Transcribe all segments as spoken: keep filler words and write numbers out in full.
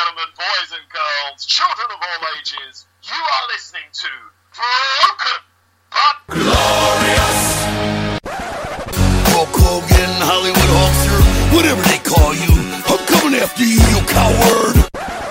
gentlemen, boys and girls, children of all ages, you are listening to Broken But Glorious! Hulk Hogan, Hollywood Hulkster, whatever they call you, I'm coming after you, you coward!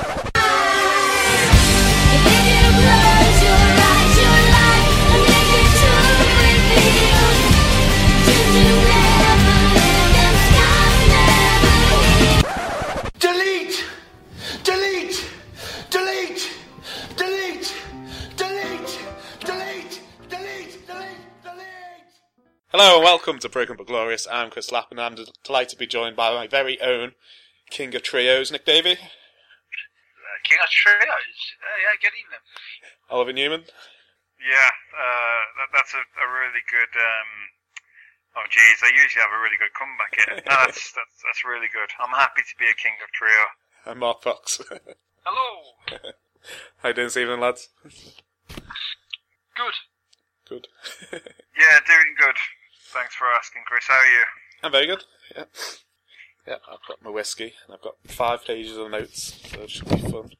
Delete! Delete! Delete! Delete! Delete! Delete! Delete! Delete! Delete! Hello and welcome to Broken But Glorious. I'm Chris Lappin and I'm delighted to be joined by my very own King of Trios, Nick Davey. Uh, King of Trios? Uh, yeah, good evening. Oliver Newman. Yeah, uh, that, that's a, a really good... Um, oh, geez, I usually have a really good comeback here. No, that's, that's, that's really good. I'm happy to be a King of Trio. And Mark Fox. Hello! How you doing this evening, lads? Good. Good. Yeah, doing good. Thanks for asking, Chris. How are you? I'm very good, yeah. Yeah, I've got my whiskey, and I've got five pages of notes, so it should be fun.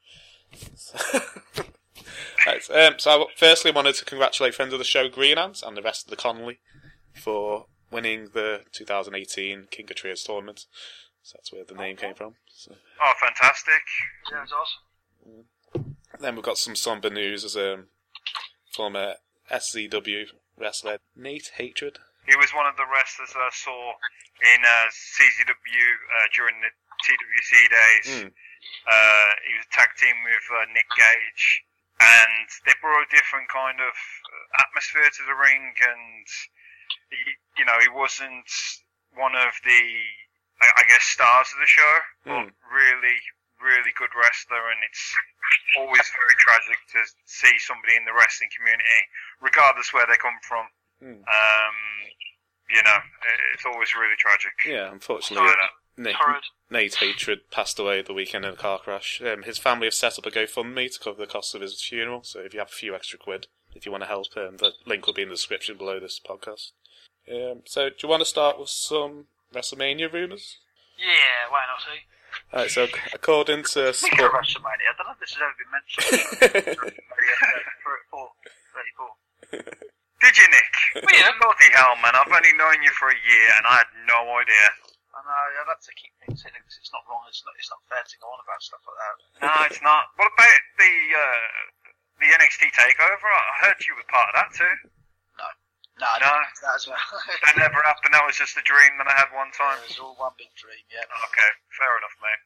Right, um, so I firstly wanted to congratulate friends of the show, Green Ant, and the rest of the Connolly, for winning the two thousand eighteen King of Trios tournament. So that's where the name came from. So. Oh, fantastic. Yeah, it's awesome. Then we've got some somber news as um, from uh, S C W wrestler Nate Hatred. He was one of the wrestlers I saw in uh, C Z W uh, during the T W C days. Mm. Uh, he was a tag team with uh, Nick Gage, and they brought a different kind of atmosphere to the ring, and he, you know, he wasn't one of the, I, I guess, stars of the show, but Mm. really, really good wrestler, and it's always very tragic to see somebody in the wrestling community, regardless where they come from. Mm. Um, you know, it's always really tragic. Yeah, unfortunately, Sorry, Nick, Horrid. Nate Hatred passed away the weekend in a car crash. Um, his family have set up a GoFundMe to cover the cost of his funeral, so if you have a few extra quid, if you want to help him, the link will be in the description below this podcast. Um, so, do you want to start with some WrestleMania rumours? Yeah, why not, eh? Alright, so according to Speaking of Sport... WrestleMania, I don't know if this has ever been mentioned. thirty-four. thirty-four. Did you, Nick? Well, yeah. Bloody hell, man. I've only known you for a year and I had no idea. I know, I'd have to keep things hidden because it's not wrong. It's not, it's not fair to go on about stuff like that. No, it's not. What about the uh, the N X T takeover? I heard you were part of that too. No. No, I no. Didn't that as well. That never happened. That was just a dream that I had one time. It was all one big dream, yeah. Okay, fair enough, mate.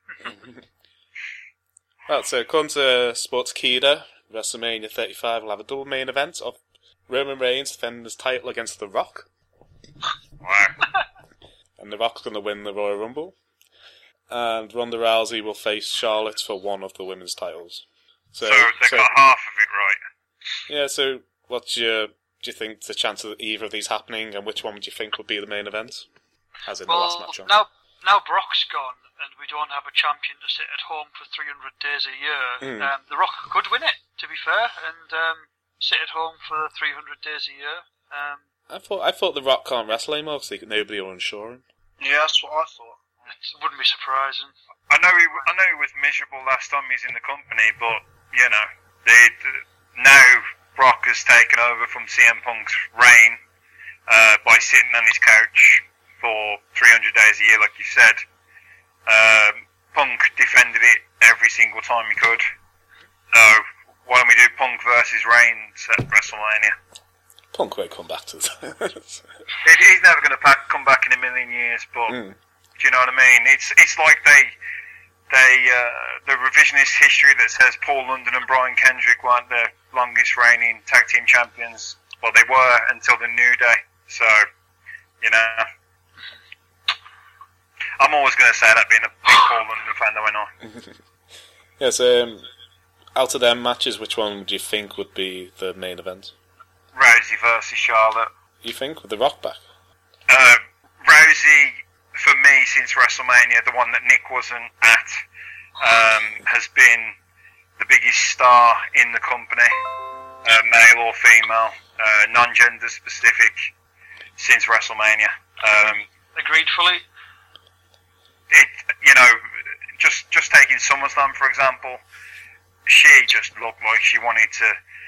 Well, so according to Sportskeeda, WrestleMania thirty-five will have a double main event of Roman Reigns defending his title against The Rock. Wow. And The Rock's going to win the Royal Rumble. And Ronda Rousey will face Charlotte for one of the women's titles. So, so they so, got half of it right. Yeah, so what's your, do you think the chance of either of these happening, and which one would you think would be the main event? As in well, the last match on. Now, now Brock's gone, and we don't have a champion to sit at home for three hundred days a year. Mm. Um, the Rock could win it, to be fair, and um, sit at home for three hundred days a year. Um, I thought I thought The Rock can't wrestle anymore because nobody will insure him. Yeah, that's what I thought. it wouldn't be surprising. I know he, I know he was miserable last time he was in the company, but you know, they, now Brock has taken over from C M Punk's reign uh, by sitting on his couch for three hundred days a year, like you said. Um, Punk defended it every single time he could. So why don't we do Punk versus Reigns at WrestleMania? Punk won't come back to that. He's never going to come back in a million years, but mm. do you know what I mean? It's it's like they they uh, the revisionist history that says Paul London and Brian Kendrick weren't the longest reigning tag team champions. Well, they were until the New Day. So, you know, I'm always going to say that being a big Paul London fan that I know. Yes, um, out of them matches, which one would you think would be the main event? Rousey versus Charlotte. You think, with The Rock back? Uh, Rousey, for me, since WrestleMania, the one that Nick wasn't at, um, has been the biggest star in the company, uh, male or female, uh, non-gender specific, since WrestleMania. Um, Agreed fully. it, you know, just just take in SummerSlam, for example, she just looked like she wanted to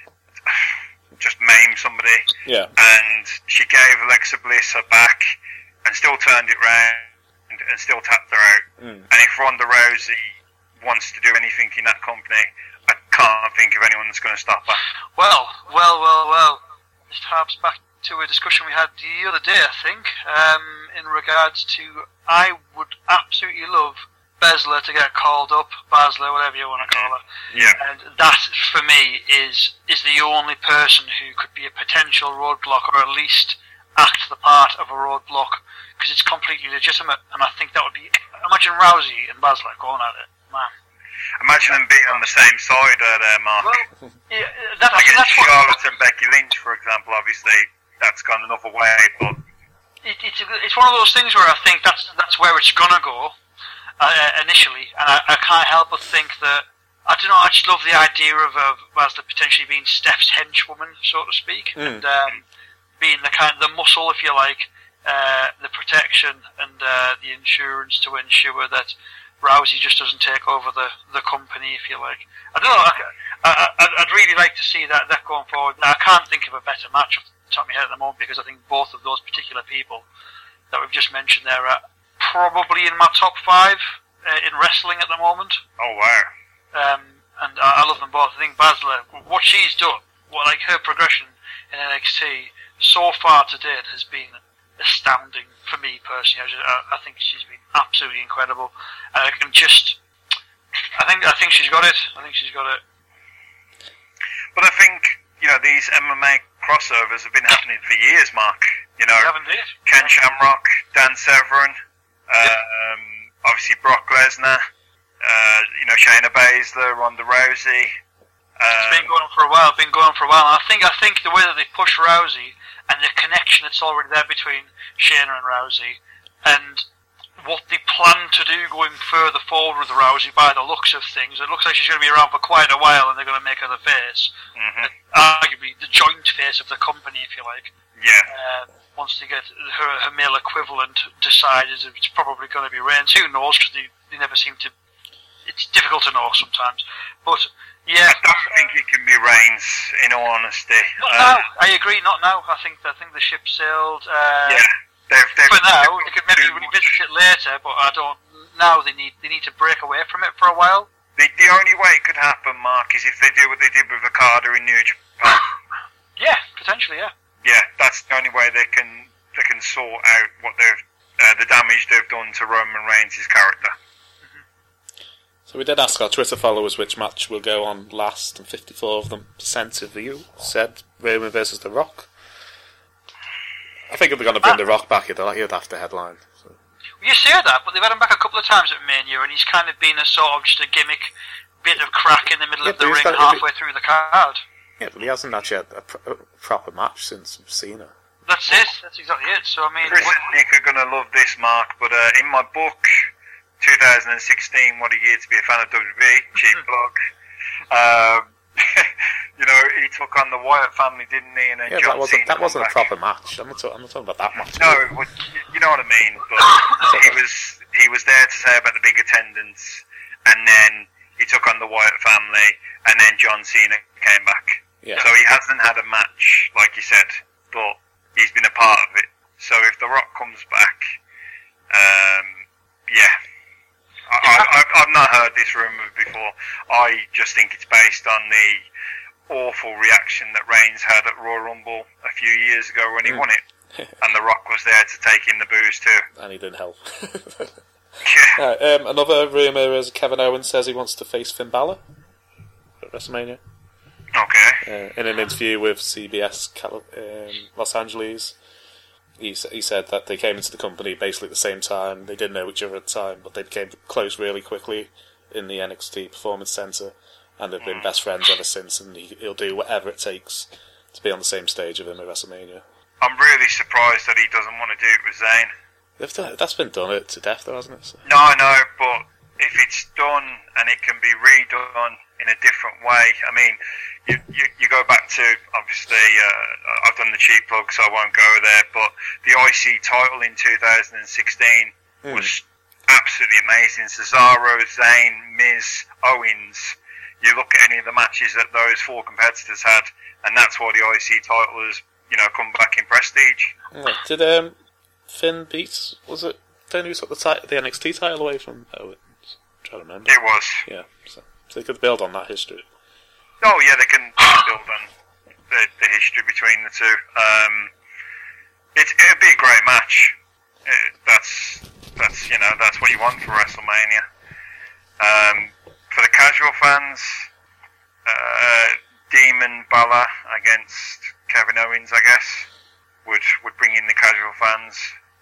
just maim somebody. Yeah. And she gave Alexa Bliss her back and still turned it round and still tapped her out. Mm. And if Ronda Rousey wants to do anything in that company, I can't think of anyone that's going to stop her. Well, well, well, well. This harps back to a discussion we had the other day, I think, um, in regards to I would absolutely love Besler to get called up, Basler, whatever you want to call her. Yeah. And that, for me, is is the only person who could be a potential roadblock, or at least act the part of a roadblock, because it's completely legitimate, and I think that would be... Imagine Rousey and Basler going at it, man. Imagine them being on the same side uh, there, Mark. Well, yeah, that, Against that's what... Charlotte and Becky Lynch, for example, obviously, that's gone another way, but... It, it's, a, it's one of those things where I think that's that's where it's going to go. Uh, initially, and I, I can't help but think that, I don't know, I just love the idea of uh, Basler potentially being Steph's henchwoman, so to speak, Mm. and um, being the kind of the muscle, if you like, uh, the protection and uh, the insurance to ensure that Rousey just doesn't take over the, the company, if you like. I don't know, I, I, I'd really like to see that, that going forward. Now, I can't think of a better match off the top of my head at the moment, because I think both of those particular people that we've just mentioned there are probably in my top five uh, in wrestling at the moment. Oh, wow. Um, and I, I love them both. I think Basler, what she's done, what like her progression in N X T so far to date has been astounding for me personally. I, just, I, I think she's been absolutely incredible. And I can just, I think, I think she's got it. I think she's got it. But I think, you know, these M M A crossovers have been happening for years, Mark. You know, They have indeed. Ken Shamrock, Dan Severn, um, obviously Brock Lesnar, uh, you know, Shayna Baszler, Ronda Rousey. It's been Um, going on for a while. Been going on for a while. And I think I think the way that they push Rousey and the connection that's already there between Shayna and Rousey, and what they plan to do going further forward with Rousey by the looks of things, it looks like she's going to be around for quite a while, and they're going to make her the face, mhm. arguably the joint face of the company, if you like. Yeah. Uh, once they get her, her male equivalent decided, it's probably going to be Reigns. Who knows? Because they, they never seem to. It's difficult to know sometimes. But yeah, I don't think it can be Reigns, in all honesty. not Uh, now. I agree. Not now. I think I think the ship sailed. Uh, Yeah. They've, they've, For now, they've they could maybe too much. revisit it later. But I don't. Now they need they need to break away from it for a while. The, the only way it could happen, Mark, is if they do what they did with Okada in New Japan. Yeah, potentially. Yeah. Yeah, that's the only way they can they can sort out what they've uh, the damage they've done to Roman Reigns' character. So we did ask our Twitter followers which match will go on last, and fifty-four of them percent of you said Roman versus The Rock. I think if they're going to bring The Rock back, he'd he'd have to headline. So. You say that, but they've had him back a couple of times at Mania, and he's kind of been a sort of just a gimmick bit of crack in the middle Yeah, of the but he's ring got- halfway through the card. Yeah, but he hasn't actually had a, pro- a proper match since Cena. That's it. That's exactly it. So I mean, Chris what- and Nick are going to love this, Mark, but uh, in my book, twenty sixteen, What a Year to be a Fan of W W E, cheap plug, um, you know, he took on the Wyatt family, didn't he? And then Yeah, John that wasn't Cena that wasn't a come back. proper match. I'm not, talk, I'm not talking about that match. No, it was, you know what I mean. But he was he was there to say about the big attendance, and then he took on the Wyatt family, and then John Cena came back. Yeah. So he hasn't had a match, like you said, but he's been a part of it. So if The Rock comes back, um, yeah. I, I, I've, I've not heard this rumour before. I just think it's based on the awful reaction that Reigns had at Royal Rumble a few years ago when he Mm. won it. And The Rock was there to take in the booze too. And he didn't help. Yeah. Right, um, another rumour is Kevin Owens says he wants to face Finn Balor at WrestleMania. Okay. Uh, in an interview with C B S Cali- um, Los Angeles, he, s- he said that they came into the company basically at the same time. They didn't know each other at the time, but they became close really quickly in the N X T Performance Center, and they've been best friends ever since, and he, he'll do whatever it takes to be on the same stage with him at WrestleMania. I'm really surprised that he doesn't want to do it with Zayn. They've done, that's been done it to death though, hasn't it? So. No, I know, but if it's done and it can be redone in a different way, I mean, you, you, you go back to, obviously, uh, I've done the cheap plug, so I won't go there, but the I C title in two thousand sixteen Mm. was absolutely amazing. Cesaro, Zayn, Miz, Owens. You look at any of the matches that those four competitors had, and that's why the I C title has, you know, come back in prestige. Yeah. Did um, Finn beat, was it Finn who took the, tit- the N X T title away from Owens? I'm trying to remember. It was. Yeah, so, so they could build on that history. Oh yeah, they can build on the, the history between the two. Um, it, it'd be a great match. It, that's that's you know that's what you want for WrestleMania. Um, for the casual fans, uh, Demon Balor against Kevin Owens, I guess, would would bring in the casual fans.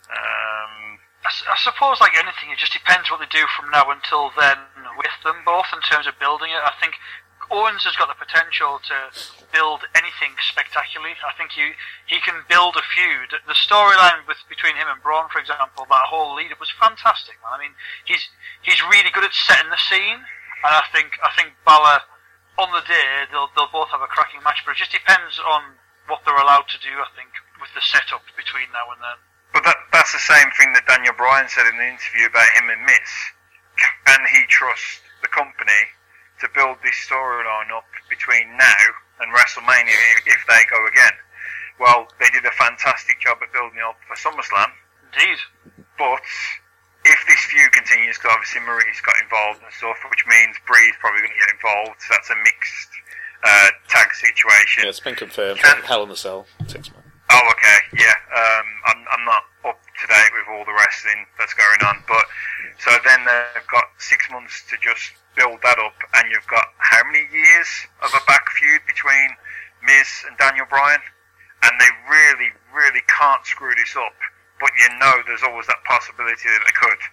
Um, I, s- I suppose, like anything, it just depends what they do from now until then with them both in terms of building it. I think Owens has got the potential to build anything spectacularly. I think he he can build a feud. The storyline with between him and Braun, for example, that whole lead-up was fantastic, man. I mean, he's he's really good at setting the scene, and I think I think Balor, on the day, they'll they'll both have a cracking match, but it just depends on what they're allowed to do, I think, with the setup between now and then. but that that's the same thing that Daniel Bryan said in the interview about him and Miz. Can he trust the company to build this storyline up between now and WrestleMania if, if they go again? Well, they did a fantastic job at building it up for SummerSlam. Indeed. But if this feud continues, because obviously Marie's got involved and stuff, which means Bree's probably going to get involved, so that's a mixed uh, tag situation. Yeah, it's been confirmed. Can- Hell in a Cell. Six months. Oh, okay, yeah. Um, I'm, I'm not up to date with all the wrestling that's going on, but so then they've got six months to just build that up, and you've got how many years of a back feud between Miz and Daniel Bryan, and they really, really can't screw this up. But you know, there's always that possibility that they could.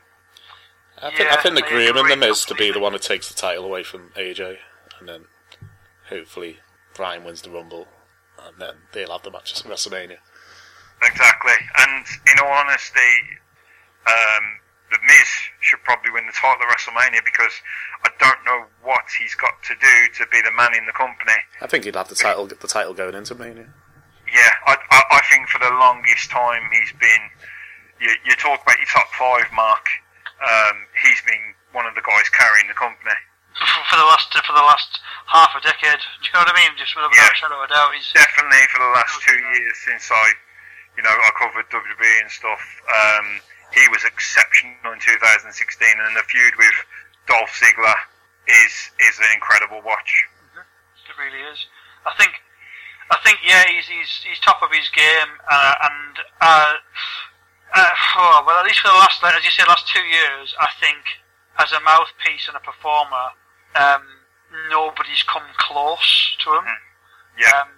I think, Yeah, I think the I groom and agree the Miz to be completely. the one who takes the title away from A J, and then hopefully Bryan wins the Rumble, and then they'll have the matches at WrestleMania. Exactly, and in all honesty, um, the Miz should probably win the title at WrestleMania because I don't know what he's got to do to be the man in the company. I think he'd have the title, the title going into Mania. Yeah, I, I, I think for the longest time he's been. You, you talk about your top five, Mark. Um, he's been one of the guys carrying the company. For the last for the last half a decade, do you know what I mean? Just without Yeah. a shadow of a doubt, he's Definitely for the last two years since I, you know, I covered W W E and stuff. Um, he was exceptional in two thousand sixteen, and the feud with Dolph Ziggler is is an incredible watch. It really is. I think, I think, yeah, he's he's, he's top of his game, uh, and uh, uh, oh, well, at least for the last, as you said, last two years, I think as a mouthpiece and a performer, um, nobody's come close to him. Yeah. Um,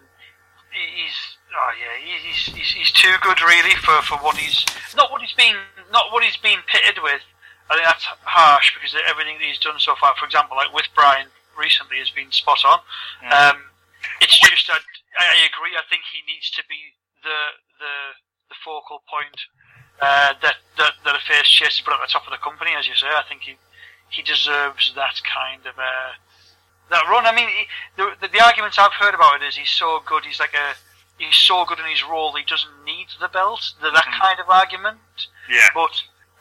he- he's oh yeah, he- he's, he's he's too good really for, for what he's not what he's been not what he's been pitted with. I think that's harsh because everything that he's done so far, for example, like with Bryan recently, has been spot on. Mm. Um, it's just I, I agree. I think he needs to be the the the focal point uh, that that that a face chases put at the top of the company, as you say. I think he he deserves that kind of uh, that run. I mean, he, the, the the arguments I've heard about it is he's so good. He's like a he's so good in his role. He doesn't need the belt. The, that Mhm. kind of argument. Yeah. But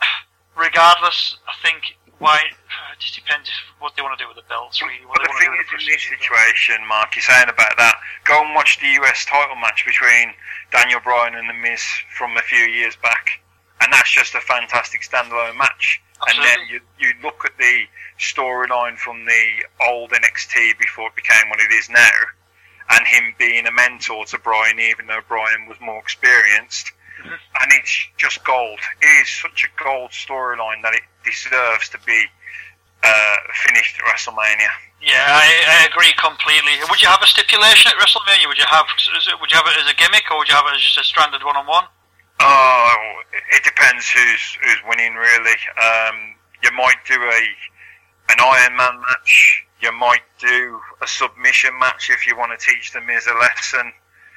regardless, I think why it just depends if, what they want to do with the belts. Really, what But they the want to thing do is, with in the this prestige. situation, Mark, you're saying about that, go and watch the U S title match between Daniel Bryan and The Miz from a few years back. And that's just a fantastic standalone match. And then Absolutely. you, you look at the storyline from the old N X T before it became what it is now, and him being a mentor to Bryan, even though Bryan was more experienced. Mm-hmm. And it's just gold. It is such a gold storyline that it deserves to be uh, finished at WrestleMania. Yeah, I, I agree completely. Would you have a stipulation at WrestleMania? Would you have is it- would you have it as a gimmick, or would you have it as just a stranded one-on-one? Oh, it depends who's who's winning, really. Um, you might do a an Iron Man match. You might do a submission match if you want to teach the Miz a lesson.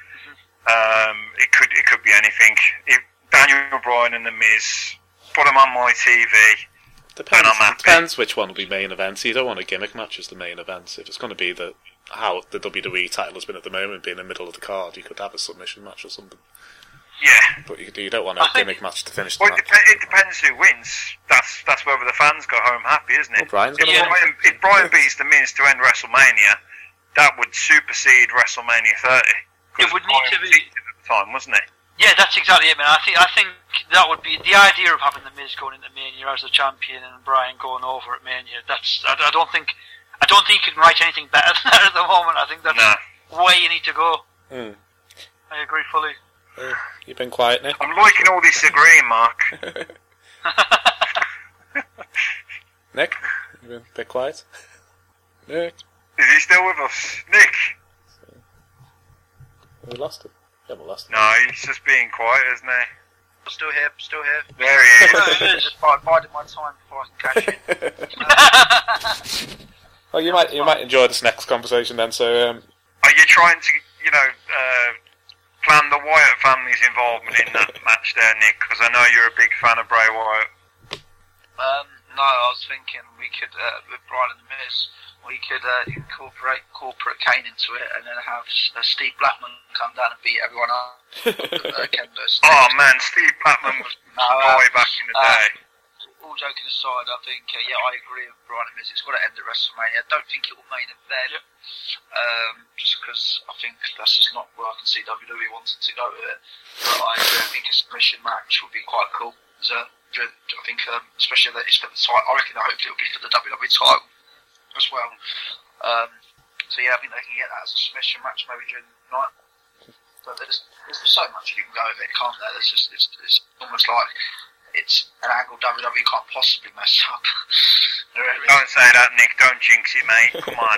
Um, it could it could be anything. If Daniel Bryan and the Miz, put them on my T V. Depends. And I'm happy. Depends which one will be main event. You don't want a gimmick match as the main event. If it's going to be the how the W W E title has been at the moment, being in the middle of the card, you could have a submission match or something. Yeah. But you, you don't want a gimmick match to finish the Well, it, match. dep- it depends who wins. That's that's whether the fans go home happy, isn't it? Well, Brian's if, gonna win. Brian, if Brian beats The Miz to end WrestleMania, that would supersede WrestleMania thirty. It would need to be at the time, wasn't it? Yeah, that's exactly it, man. I think I think that would be the idea of having the Miz going into Mania as the champion and Brian going over at Mania. That's I, I don't think I don't think you can write anything better than that at the moment. I think that's no. where you need to go. Mm. I agree fully. Uh, you've been quiet, Nick. I'm liking all this agreeing, Mark. Nick, you've been a bit quiet. Nick, is he still with us, Nick? we lost him. Yeah, we lost him. No, he's just being quiet, isn't he? Still here, still here. There he is. It is. Just biding my time before I can cash in. Well, you might you might enjoy this next conversation then. So, um, Are you trying to, you know, uh, plan the Wyatt family's involvement in that match there, Nick? Because I know you're a big fan of Bray Wyatt. Um, no, I was thinking we could, uh, with Brian and the Miz, we could uh, incorporate corporate Kane into it and then have uh, Steve Blackman come down and beat everyone up. uh, Kendo, Oh man, Steve Blackman was No, uh, way back in the uh, day. All joking aside, I think, uh, yeah, I agree with Brian and Miz. It's got to end at WrestleMania. I don't think it will main event, um, just because I think that's just not where I can see W W E wanting to go with it. But I uh, think a submission match would be quite cool. So, I think, um, especially that it's for the title, I reckon that hopefully it'll be for the W W E title as well. Um, so yeah, I think they can get that as a submission match maybe during the night. But there's, there's so much you can go with it, can't there? There's just, it's, it's almost like it's an angle W W E can't possibly mess up. Don't say that, Nick. Don't jinx it, mate. Come on.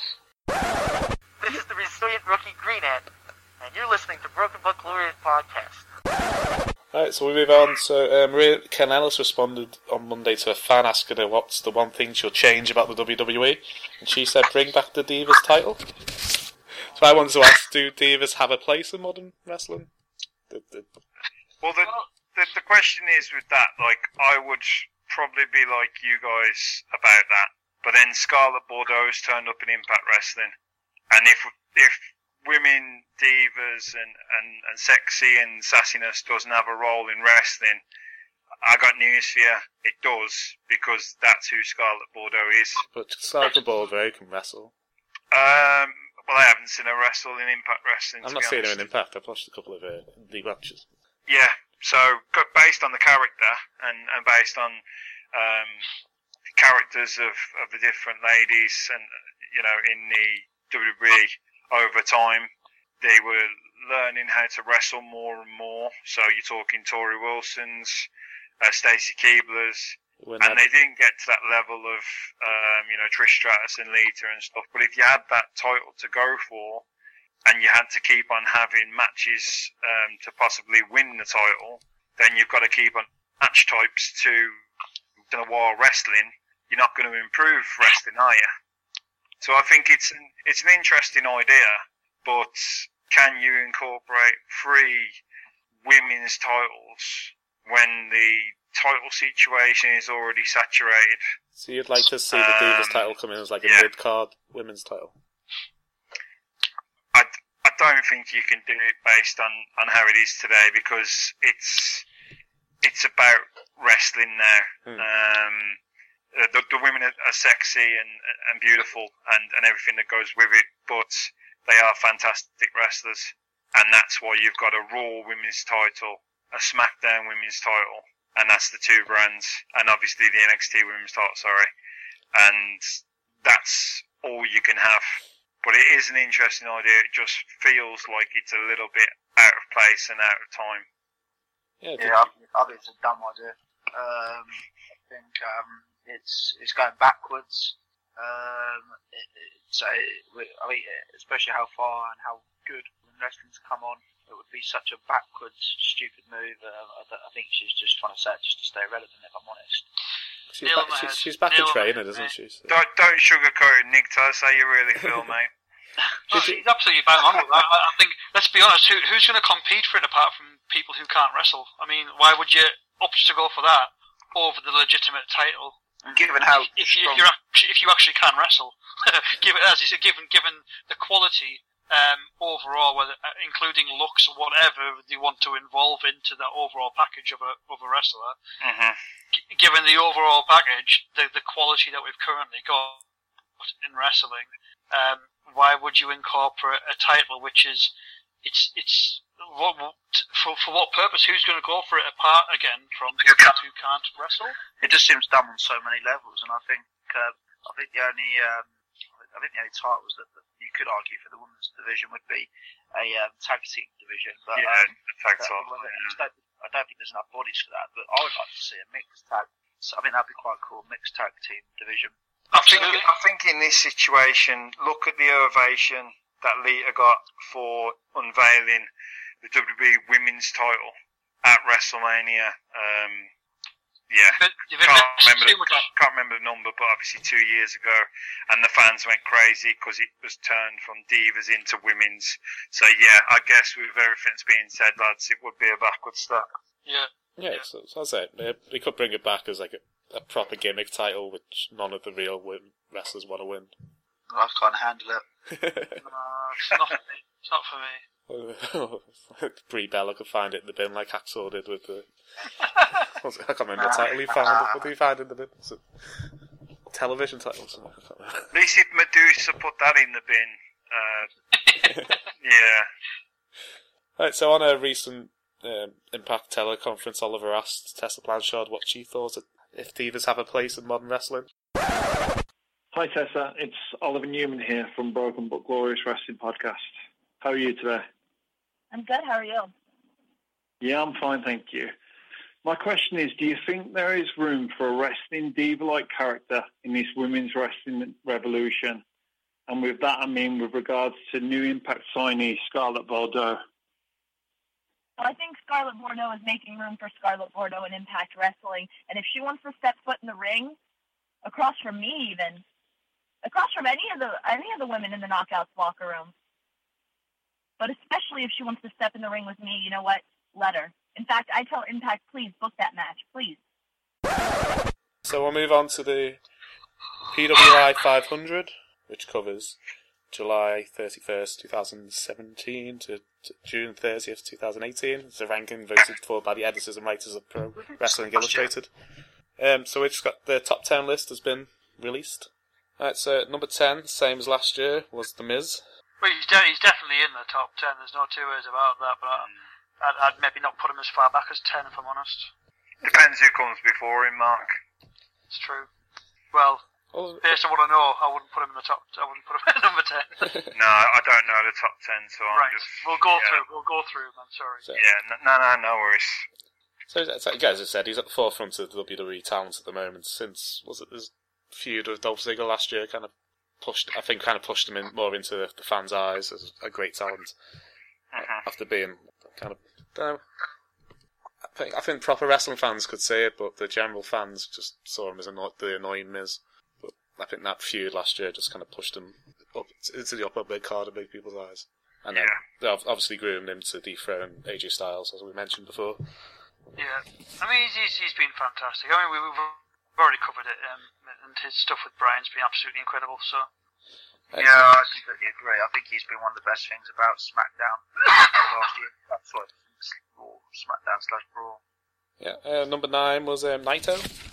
This is the resilient rookie Greenhead, and you're listening to Broken But Glorious Podcast. Alright, so we move on. So, um, Maria Kanellis responded on Monday to a fan asking her what's the one thing she'll change about the W W E, and she said, bring back the Divas title. So I wanted to ask, do Divas have a place in modern wrestling? The, the... Well, the, the the question is with that, like, I would probably be like you guys about that, but then Scarlett Bordeaux's turned up in Impact Wrestling, and if if women divas and, and, and sexy and sassiness doesn't have a role in wrestling, I got news for you. It does, because that's who Scarlett Bordeaux is. But Scarlett Bordeaux can wrestle. Um, well, I haven't seen her wrestle in Impact Wrestling. I'm to not be seeing her honest. in Impact. I've watched a couple of uh, league matches. Yeah, so co- based on the character and, and based on um, the characters of, of the different ladies and, you know, in the W W E over time, they were learning how to wrestle more and more. So you're talking Tori Wilson's, uh, Stacey Keibler's, When and that- they didn't get to that level of, um, you know, Trish Stratus and Lita and stuff. But if you had that title to go for, and you had to keep on having matches um, to possibly win the title, then you've got to keep on match types to, you know, while wrestling. You're not going to improve wrestling, are you? So I think it's an, it's an interesting idea, but can you incorporate three women's titles when the title situation is already saturated? So you'd like to see the Divas Um, title come in as like a yeah. mid-card women's title? I, I don't think you can do it based on, on how it is today, because it's it's about wrestling now. Hmm. Um, the, the women are, are sexy and, and beautiful and, and everything that goes with it, but they are fantastic wrestlers, and that's why you've got a Raw women's title, a SmackDown women's title, and that's the two brands, and obviously the N X T women's title, sorry, and that's all you can have. But it is an interesting idea. It just feels like it's a little bit out of place and out of time. Yeah, Yeah, I think, I think it's a dumb idea. Um, I think um, it's it's going backwards. Um, it, it's a, I mean, especially how far and how good wrestling's come on, it would be such a backwards, stupid move. Uh, I, th- I think she's just trying to say it just to stay relevant, if I'm honest. she's Nail back, on the she's, head. she's back in Nail on the training, head, isn't mate. she? So. Don't, don't sugarcoat it, Nick. Tell us how you really feel, mate. No, he's absolutely bang on with that. I, I think, let's be honest, who, who's going to compete for it apart from people who can't wrestle? I mean, why would you opt to go for that over the legitimate title? And given how If, you, if, strong- you're actually, if you actually can wrestle, given, as you said, given given the quality um, overall, whether uh, including looks or whatever they want to involve into the overall package of a of a wrestler. Mm-hmm. G- given the overall package, the the quality that we've currently got in wrestling, um, why would you incorporate a title which is it's it's what, for for what purpose? Who's going to go for it apart again from people who can't wrestle? It just seems dumb on so many levels, and I think uh, I think the only um, I think the only titles that, that you could argue for the women's division would be a um, tag team division. But, yeah, um, a tag but, title. well, Yeah. I don't think there's enough bodies for that. But I would like to see a mixed tag. So I think that'd be quite cool, mixed tag team division. I think, I think in this situation, look at the ovation that Lita got for unveiling the W W E Women's title at WrestleMania. Um, yeah, But you've can't invested remember, too the, much. can't, can't remember the number, but obviously two years ago, and the fans went crazy because it was turned from divas into women's. So yeah, I guess with everything that's being said, lads, it would be a backward step. Yeah. Yeah, so, so I say they, they could bring it back as like a, a proper gimmick title, which none of the real win- wrestlers want to win. I can't handle it. No, it's not for me. It's not for me. Brie Bella could find it in the bin like Hacksaw did with the. What was it? I can't remember the title he found. What did he find in the bin? Was it television title? I can't remember. At least if Medusa put that in the bin, uh, yeah. Right, so on a recent um, Impact teleconference, Oliver asked Tessa Blanchard what she thought of if divas have a place in modern wrestling. Hi Tessa, it's Oliver Newman here from Broken But Glorious Wrestling Podcast. How are you today? I'm good, how are you? Yeah, I'm fine, thank you. My question is, do you think there is room for a wrestling diva-like character in this women's wrestling revolution? And with that, I mean with regards to new Impact signee Scarlett Bordeaux. Well, I think Scarlett Bordeaux is making room for Scarlett Bordeaux in Impact Wrestling. And if she wants to step foot in the ring, across from me even, across from any of the any of the women in the Knockouts locker room, but especially if she wants to step in the ring with me, you know what? Let her. In fact, I tell Impact, please book that match, please. So we'll move on to the P W I five hundred, which covers July thirty-first, twenty seventeen to, to June thirtieth, twenty eighteen. It's a ranking voted for by the editors and writers of Pro Wrestling Illustrated. Um, so we've just got the top ten list has been released. Alright, so number ten, same as last year, was The Miz. Well, he's, de- he's definitely in the top ten. There's no two ways about that. But I'd, I'd maybe not put him as far back as ten, if I'm honest. Depends who comes before him, Mark. It's true. Well, Oh, based on what I know, I wouldn't put him in the top. I wouldn't put him at number ten. No, I don't know the top ten, so I'm Right, just... we'll go yeah. through. We'll go through. I'm sorry. so, Yeah, no, no, no, no worries. so as I guys have said, he's at the forefront of the W W E talent at the moment. Since was it his feud with Dolph Ziggler last year, kind of pushed. I think kind of pushed him in more into the, the fans' eyes as a great talent. Mm-hmm. After being kind of, don't know, I think I think proper wrestling fans could say it, but the general fans just saw him as anno- the annoying Miz. But I think that feud last year just kind of pushed him up into the upper mid card of big people's eyes, and then they obviously groomed him to dethrone A J Styles, as we mentioned before. Yeah, I mean he's he's, he's been fantastic. I mean we, we've already covered it, um, and his stuff with Brian's been absolutely incredible. So. Yeah, I completely agree. I think he's been one of the best things about SmackDown last year. That's what Raw, SmackDown slash Raw. Yeah, uh, number nine was um, Naito.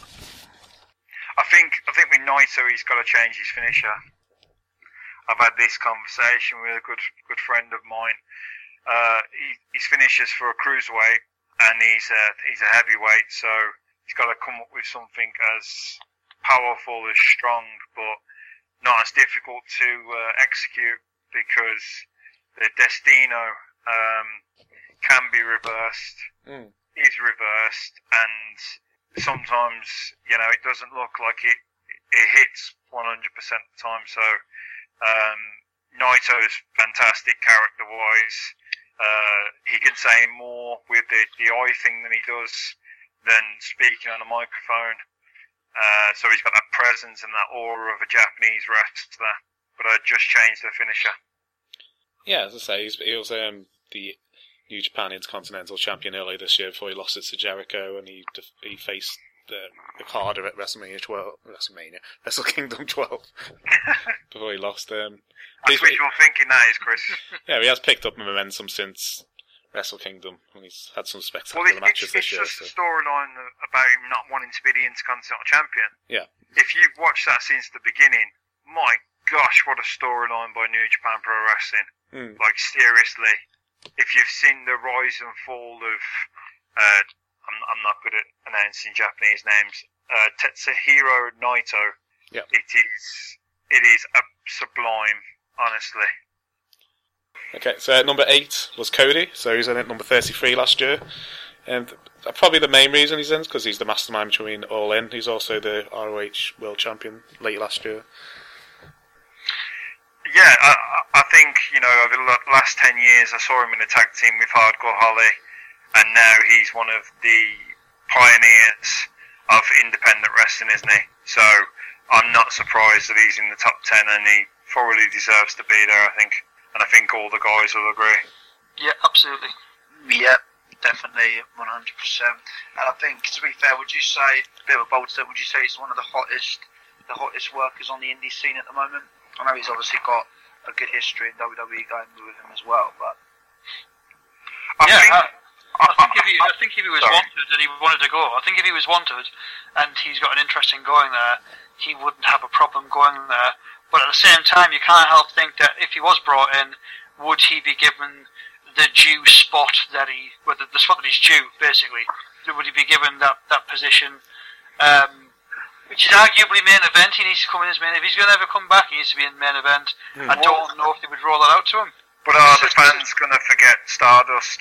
I think I think with Naito, he's got to change his finisher. I've had this conversation with a good good friend of mine. Uh, he, his finisher's for a cruiserweight, and he's a, he's a heavyweight, so he's got to come up with something as powerful, as strong, but not as difficult to uh, execute, because the Destino um, can be reversed, Mm. is reversed, and sometimes, you know, it doesn't look like it it hits one hundred percent of the time. So um, Naito's fantastic character-wise. Uh, he can say more with the, the eye thing than he does than speaking on a microphone. Uh, so he's got that presence and that aura of a Japanese wrestler, but I just changed the finisher. Yeah, as I say, he's, he was um, the New Japan Intercontinental Champion earlier this year before he lost it to Jericho, and he he faced uh, the card at WrestleMania twelve, WrestleMania, Wrestle Kingdom twelve, before he lost. Um, That's wishful thinking, that is, Chris. Yeah, he has picked up momentum since Wrestle Kingdom, and he's had some spectacular Well, it, matches it's, this it's year. just So. a storyline about him not wanting to be the Intercontinental Champion. Yeah. If you've watched that since the beginning, my gosh, what a storyline by New Japan Pro Wrestling. Mm. Like, seriously. If you've seen the rise and fall of, uh, I'm, I'm not good at announcing Japanese names, uh, Tetsuhiro Naito, yeah. it is, it is a sublime, honestly. Okay, so number eight was Cody, so he's in at number thirty-three last year. And probably the main reason he's in is because he's the mastermind between All In. He's also the R O H World Champion late last year. Yeah, I, I think, you know, over the last ten years, I saw him in a tag team with Hardcore Holly, and now he's one of the pioneers of independent wrestling, isn't he? So I'm not surprised that he's in the top ten, and he thoroughly deserves to be there, I think. And I think all the guys will agree. Yeah, absolutely. Yeah, definitely, one hundred percent. And I think, to be fair, would you say, a bit of a bold step, would you say he's one of the hottest, the hottest workers on the indie scene at the moment? I know he's obviously got a good history in W W E going with him as well, but I yeah, think, I, I think if he, I think if he was Sorry. wanted and he wanted to go, I think if he was wanted and he's got an interest in going there, he wouldn't have a problem going there. But at the same time, you can't help think that if he was brought in, would he be given the due spot that he, well, the, the spot that he's due, basically? Would he be given that, that position, um, which is arguably main event? He needs to come in as main. If he's going to ever come back, he needs to be in main event. Mm. I don't know if they would roll that out to him. But are the fans going to forget Stardust?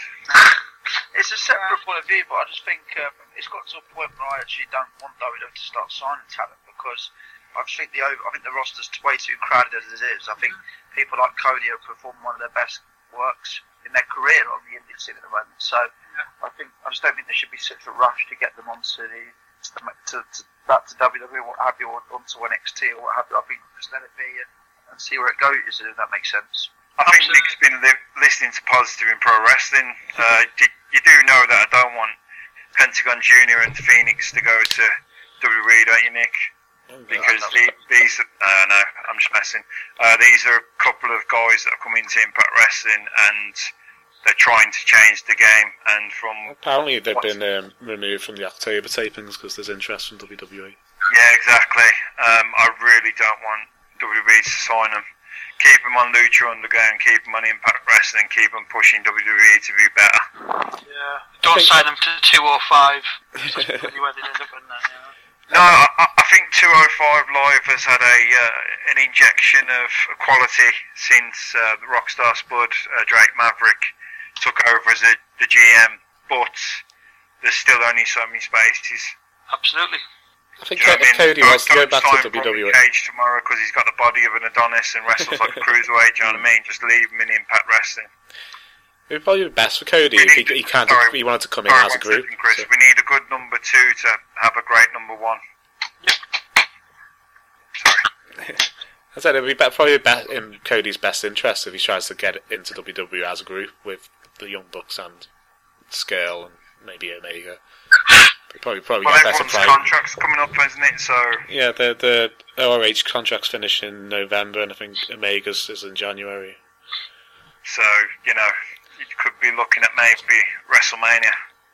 it's a separate point of view. But I just think um, it's got to a point where I actually don't want W W E to start signing talent, because I just think the over, I think the roster's way too crowded as it is. I think people like Cody are performing one of their best works in their career on the Indian scene at the moment. So I think I just don't think there should be such a rush to get them onto the to, to back to W W E or what have you, or onto N X T or what have you. I think just let it be and, and see where it goes. If that makes sense. I think Nick's been li- listening to Positive in Pro Wrestling. Uh, you, you do know that I don't want Pentagon Junior and Phoenix to go to W W E, don't you, Nick? Because the, these, uh, no, I'm just messing. Uh, these are a couple of guys that have come into Impact Wrestling, and they're trying to change the game. And from Apparently, they've been um, removed from the October tapings because there's interest from W W E. yeah, exactly. Um, I really don't want W W E to sign them. Keep them on Lucha Underground, keep them on Impact Wrestling, keep them pushing W W E to be better. Yeah. Don't sign them to two oh five. That's probably where they end up in that. Yeah. No, I, I think two oh five Live has had a uh, an injection of quality since uh, the Rockstar Spud, uh, Drake Maverick, took over as a, the G M, but there's still only so many spaces. Absolutely. I think Do you know if what I mean? Cody wants to go Don't back sign to W W E. Brian Cage tomorrow because he's got the body of an Adonis and wrestles like a cruiserweight. Do you know what I mean? Just leave him in Impact Wrestling. It would probably be best for Cody if he, he can't. Sorry, he wanted to come in sorry, as a one group. second, Chris. So. We need a good number two to have a great number one. Sorry. I said it would be be- probably be- in Cody's best interest if he tries to get into W W E as a group with the Young Bucks and Scale and maybe Omega. Probably, probably Well, get better everyone's price. contract's coming up, isn't it? So Yeah, the the O R H contracts finish in November, and I think Omega's is in January. So, you know, you could be looking at maybe WrestleMania.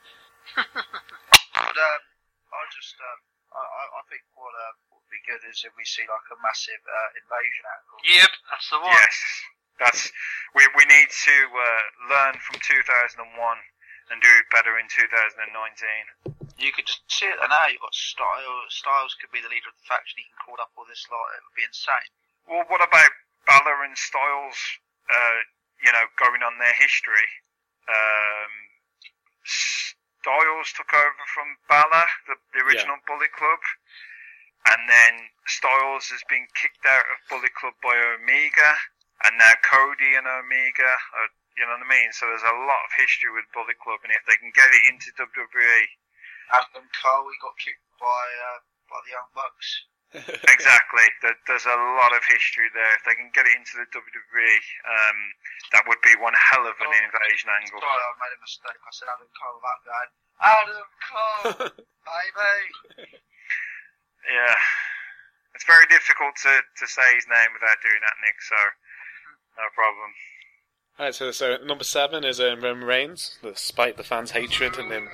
But um, I just um, I, I I think what uh, would be good is if we see like a massive uh, invasion angle. Yep, that's the one. Yes, that's we we need to uh, learn from two thousand one and do it better in two thousand nineteen. You could just see it, and now you've got Styles. Styles could be the leader of the faction. He can call up all this lot. It would be insane. Well, what about Balor and Styles? Uh, you know, going on their history. Um, Styles took over from Balor, the, the original yeah. Bullet Club, and then Styles has been kicked out of Bullet Club by Omega, and now Cody and Omega are, you know what I mean? So there's a lot of history with Bullet Club, and if they can get it into W W E. Adam Cole, he got kicked by uh, by the Young Bucks. Exactly. There, there's a lot of history there. If they can get it into the W W E, um, that would be one hell of an oh, invasion angle. Sorry, I made a mistake. I said Adam Cole without going, Adam Cole, baby. Yeah. It's very difficult to, to say his name without doing that, Nick, so no problem. Alright, so, so number seven is um, Roman Reigns, despite the fans' hatred and him.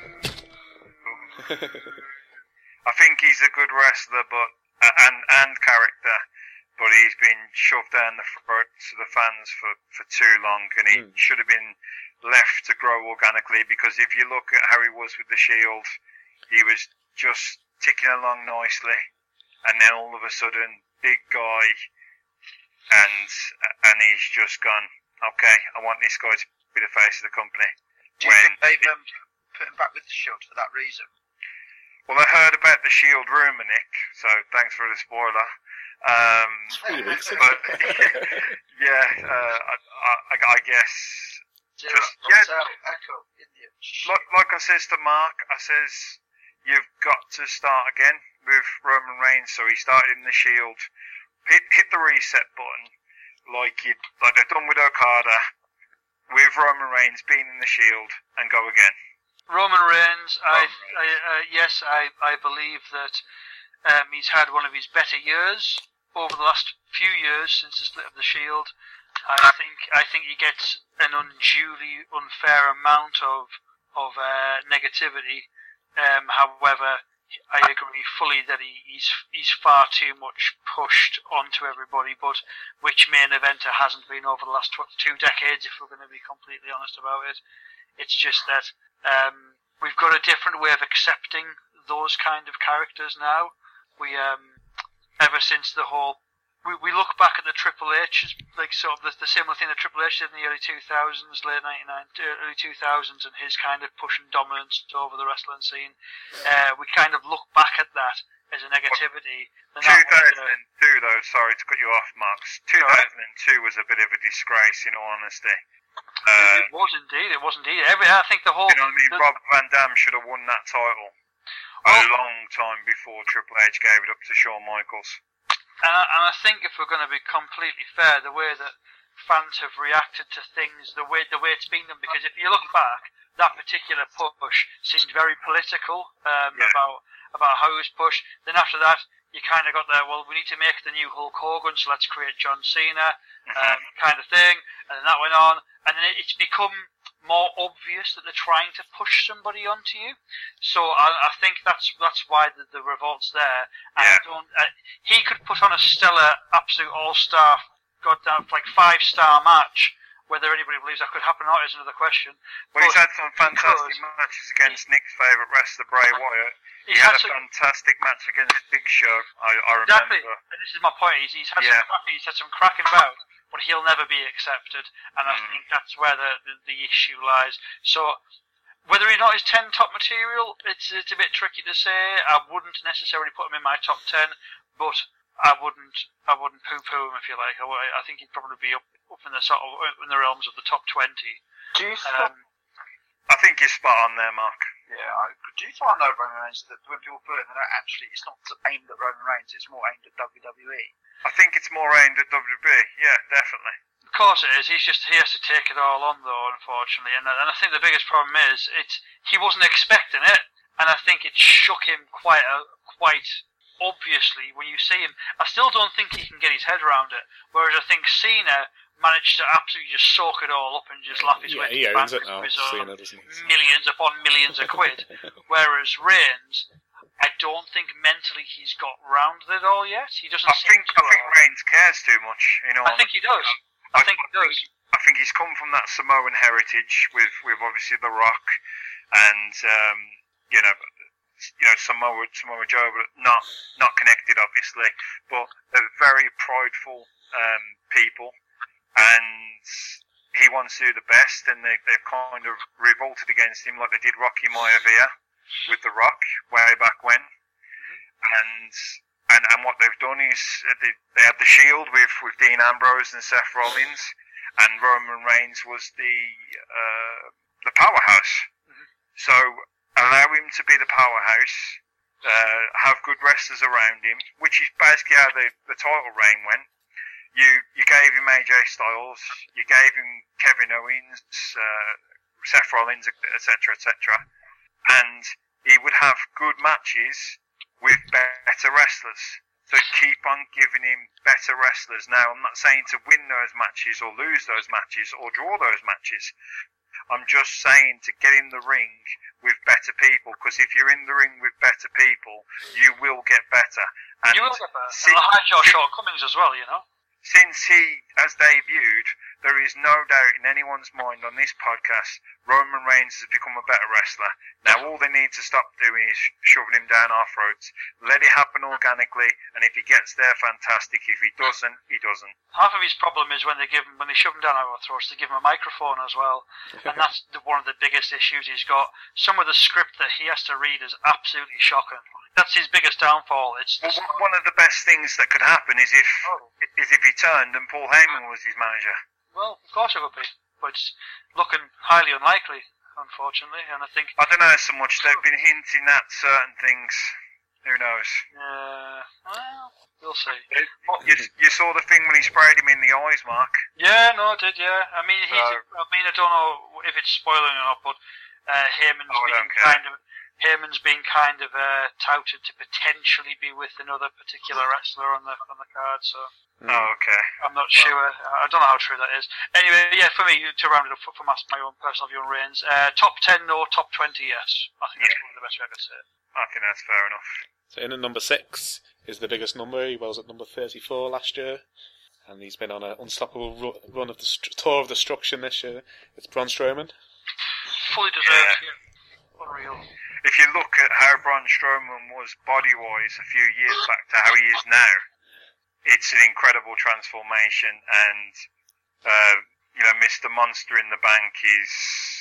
I think he's a good wrestler, but uh, and and character, but he's been shoved down the throat to the fans for, for too long, and he mm. should have been left to grow organically. Because if you look at how he was with the Shield, he was just ticking along nicely, and then all of a sudden, big guy, and and he's just gone. Okay, I want this guy to be the face of the company. Do you when think they've um, put him back with the Shield for that reason? Well, I heard about the Shield rumour, Nick, so thanks for the spoiler. Um, but, yeah, uh, I, I, I guess... Zero, just, yeah, echo, like, like I says to Mark, I says, you've got to start again with Roman Reigns, so he started in the Shield, hit, hit the reset button, like you, like they've done with Okada, with Roman Reigns being in the Shield, and go again. Roman Reigns, I, I uh, yes, I, I believe that um, he's had one of his better years over the last few years since the split of the Shield. I think I think he gets an unduly unfair amount of of uh, negativity. Um, however, I agree fully that he, he's he's far too much pushed onto everybody. But which main eventer hasn't been over the last tw- two decades? If we're going to be completely honest about it, it's just that. Um, we've got a different way of accepting those kind of characters now. We, um, ever since the whole, we, we look back at the Triple H as like sort of the, the similar thing that Triple H did in the early two thousands, late ninety-nine, early two thousands, and his kind of push and dominance over the wrestling scene. Uh, we kind of look back at that as a negativity. two thousand two, though, sorry to cut you off, Marks. two thousand two was a bit of a disgrace, in all honesty. Uh, it was indeed, it was indeed. Every, I think the whole... You know what I mean? The, Rob Van Dam should have won that title well, a long time before Triple H gave it up to Shawn Michaels. And I, and I think if we're going to be completely fair, the way that fans have reacted to things, the way the way it's been done, because if you look back, that particular push seemed very political um, yeah. about about how it was pushed. Then after that, you kind of got there, well, we need to make the new Hulk Hogan, so let's create John Cena, mm-hmm. um, kind of thing. And then that went on. And then it's become more obvious that they're trying to push somebody onto you. So I, I think that's that's why the, the revolt's there. And yeah. I don't, uh, he could put on a stellar, absolute all-star, goddamn, like five-star match. Whether anybody believes that could happen or not is another question. Well, but he's had some fantastic matches against Nick's favourite wrestler, Bray Wyatt. He had, had a some, fantastic match against Big Show, I, I remember. Exactly, and this is my point. He's, he's, had, yeah. some, he's had some cracking bouts, but he'll never be accepted, and mm. I think that's where the, the, the issue lies. So, whether or not he's ten top material, it's, it's a bit tricky to say. I wouldn't necessarily put him in my top ten, but I wouldn't I wouldn't poo-poo him, if you like. I, I think he'd probably be up, up in the sort of in the realms of the top twenty. Do you um, I think you're spot on there, Mark. Yeah, I, do you find though, Roman Reigns, that when people put it, they don't actually, it's not aimed at Roman Reigns, it's more aimed at W W E? I think it's more aimed at W W E, yeah, definitely. Of course it is. He's just he has to take it all on though, unfortunately, and and I think the biggest problem is it's he wasn't expecting it, and I think it shook him quite a, quite obviously when you see him. I still don't think he can get his head around it. Whereas I think Cena managed to absolutely just soak it all up and just laugh his yeah, way he to owns the it now. his Cena, own doesn't he? millions upon millions of quid. Whereas Reigns, I don't think mentally he's got round it all yet. He doesn't. I think I think Reigns cares too much. You know. I think he does. I, I think he does. I think he's come from that Samoan heritage with with obviously The Rock, and um, you know. You know, Samoa, Samoa Joe, but not not connected, obviously. But they're very prideful um, people, and he wants to do the best. And they they've kind of revolted against him, like they did Rocky Maivia with The Rock way back when. And and and what they've done is they they had the Shield with with Dean Ambrose and Seth Rollins, and Roman Reigns was the uh, the powerhouse. So allow him to be the powerhouse, uh, have good wrestlers around him, which is basically how the, the title reign went. You you gave him A J Styles, you gave him Kevin Owens, uh, Seth Rollins, et cetera, et cetera, and he would have good matches with better wrestlers. So keep on giving him better wrestlers. Now, I'm not saying to win those matches or lose those matches or draw those matches. I'm just saying to get in the ring with better people, because if you're in the ring with better people, you will get better. And you will get better. And you'll hide your shortcomings as well, you know? Since he has debuted, there is no doubt in anyone's mind on this podcast, Roman Reigns has become a better wrestler. Now all they need to stop doing is shoving him down our throats. Let it happen organically, and if he gets there, fantastic. If he doesn't, he doesn't. Half of his problem is when they give him, when they shove him down our throats, they give him a microphone as well, and that's the, one of the biggest issues he's got. Some of the script that he has to read is absolutely shocking. That's his biggest downfall. It's well, one of the best things that could happen is if oh. is if he turned and Paul Heyman was his manager. Well, of course it would be, but it's looking highly unlikely, unfortunately. And I think I don't know so much. They've been hinting at certain things. Who knows? Uh, well, we'll see. It, you, you saw the thing when he sprayed him in the eyes, Mark. Yeah, no, I did. Yeah, I mean, he's. So, I mean, I don't know if it's spoiling or not, but uh, Heyman's oh, being kind of. Heyman's been kind of uh, touted to potentially be with another particular wrestler on the on the card, so oh, okay. I'm not sure. I don't know how true that is. Anyway, yeah, for me, to round it up for, for my, my own personal view on Reigns, uh, top ten no, top twenty yes. I think that's yeah. one of the best way I could say it. I think that's fair enough. So in at number six is the biggest number. He was at number thirty-four last year, and he's been on an unstoppable ru- run of the st- tour of destruction this year. It's Braun Strowman. Fully deserved. Yeah. Yeah. Unreal. If you look at how Braun Strowman was body-wise a few years back to how he is now, it's an incredible transformation. And uh, you know, Mister Monster in the Bank is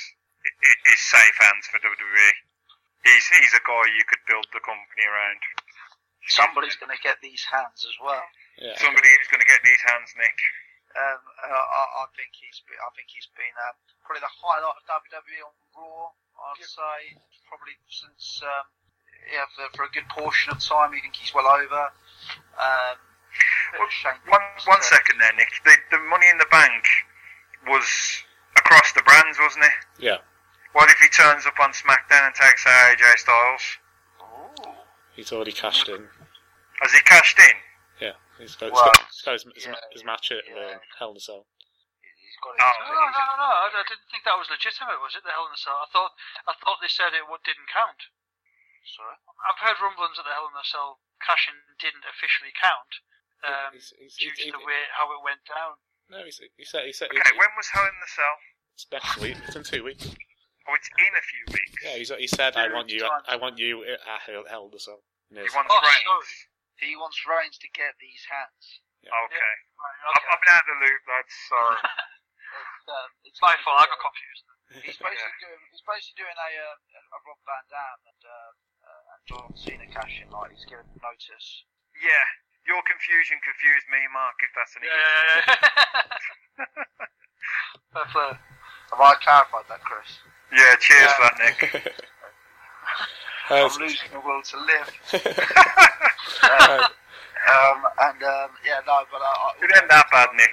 is safe hands for W W E. He's he's a guy you could build the company around. Somebody's going to get these hands as well. Yeah. Somebody who's going to get these hands, Nick. Um, uh, I, I think he's been, I think he's been uh, probably the highlight of W W E on Raw. I'd say probably since um, yeah for, for a good portion of time. I think he's well over. Um, well, one one second there, Nick. The the Money in the Bank was across the brands, wasn't it? Yeah. What if he turns up on SmackDown and takes out A J Styles? Ooh. He's already cashed in. Has he cashed in? Yeah. He's got, well, he's got, he's got his, yeah, his, his match at yeah. uh, Hell in a Cell. He's got Oh. No, no, no, no. I didn't think that was legitimate. Was it the Hell in a Cell? I thought I thought they said it what didn't count. Sorry. I've heard rumblings that the Hell in a Cell cash-in didn't officially count um, He's, he's, due he's, to the way how it went down. No, he said. He said. He said. Okay, he, when was Hell in the Cell? It's next week. It's in two weeks. Oh, it's in a few weeks. Yeah, he's, he said, "I Two want you. times. I want you at Hell, Hell in a Cell." He wants Oh, Reigns. sorry. He wants Reigns to get these hands. Yeah. Okay. Right, I've, okay. I've been out of the loop, lads. Sorry. It's, um, it's My gonna fault. I be, got uh, confused. He's basically doing. He's basically doing a uh, a Rob Van Dam and uh, uh, and John Cena cash in. Like he's giving notice. Yeah, your confusion confused me, Mark. If that's any Yeah, good. yeah, yeah. Fair play. Have I clarified that, Chris? Yeah. Cheers Yeah. for that, Nick. Uh, I'm losing the will to live. uh, Um, and um, yeah, no, but I, I, It ain't that bad, Nick.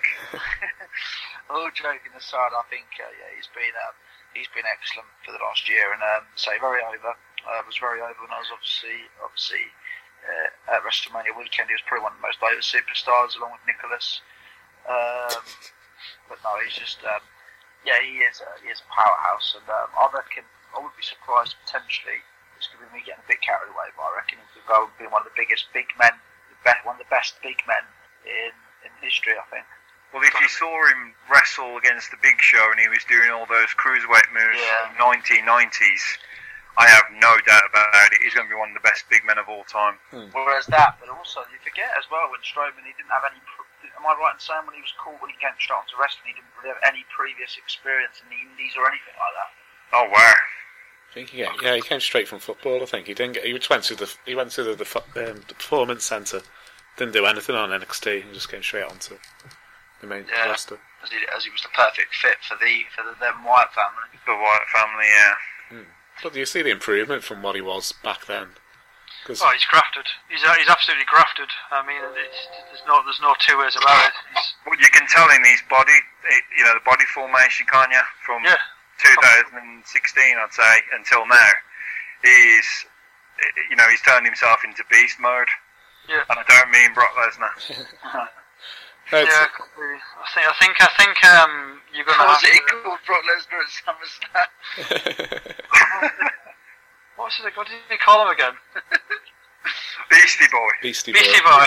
all joking aside, I think uh, yeah, he's been uh, he's been excellent for the last year, and um, say very over. I uh, was very over when I was obviously obviously uh, at WrestleMania weekend. He was probably one of the most over superstars, along with Nicholas. Um, but no, he's just um, yeah, he is uh, he is a powerhouse, and um, I reckon I would be surprised potentially. It's going to be me getting a bit carried away, but I reckon he could go and be one of the biggest big men. One of the best big men in, in history, I think. Well, if you saw him wrestle against the Big Show and he was doing all those cruiserweight moves Yeah. in the nineteen nineties, I have no doubt about it. He's going to be one of the best big men of all time. hmm. Whereas that, but also you forget as well when Strowman, he didn't have any. Am I right in saying when he was called when he came straight onto wrestling, he didn't really have any previous experience in the Indies or anything like that? Oh wow! I think he, yeah, he came straight from football. I think he didn't get. He went to the. He went to the, the, um, the performance centre. Didn't do anything on N X T. He just came straight onto the main Yeah. roster. As he, as he was the perfect fit for the for the them Wyatt family. The Wyatt family, yeah. Hmm. But you see the improvement from what he was back then. 'Cause Oh, he's grafted. He's uh, he's absolutely grafted. I mean, it's, there's no there's no two ways about it. He's, Well, you can tell in his body, it, you know, the body formation, can't you? From yeah. twenty sixteen, I'd say, until now, he's, you know, he's turned himself into beast mode. Yeah. And I don't mean Brock Lesnar. Yeah, I think I think I think um you're gonna. Was have it to, called Brock Lesnar at SummerSlam? what was it? What did he call him again? Beastie Boy. Beastie Boy. Beastie Boy.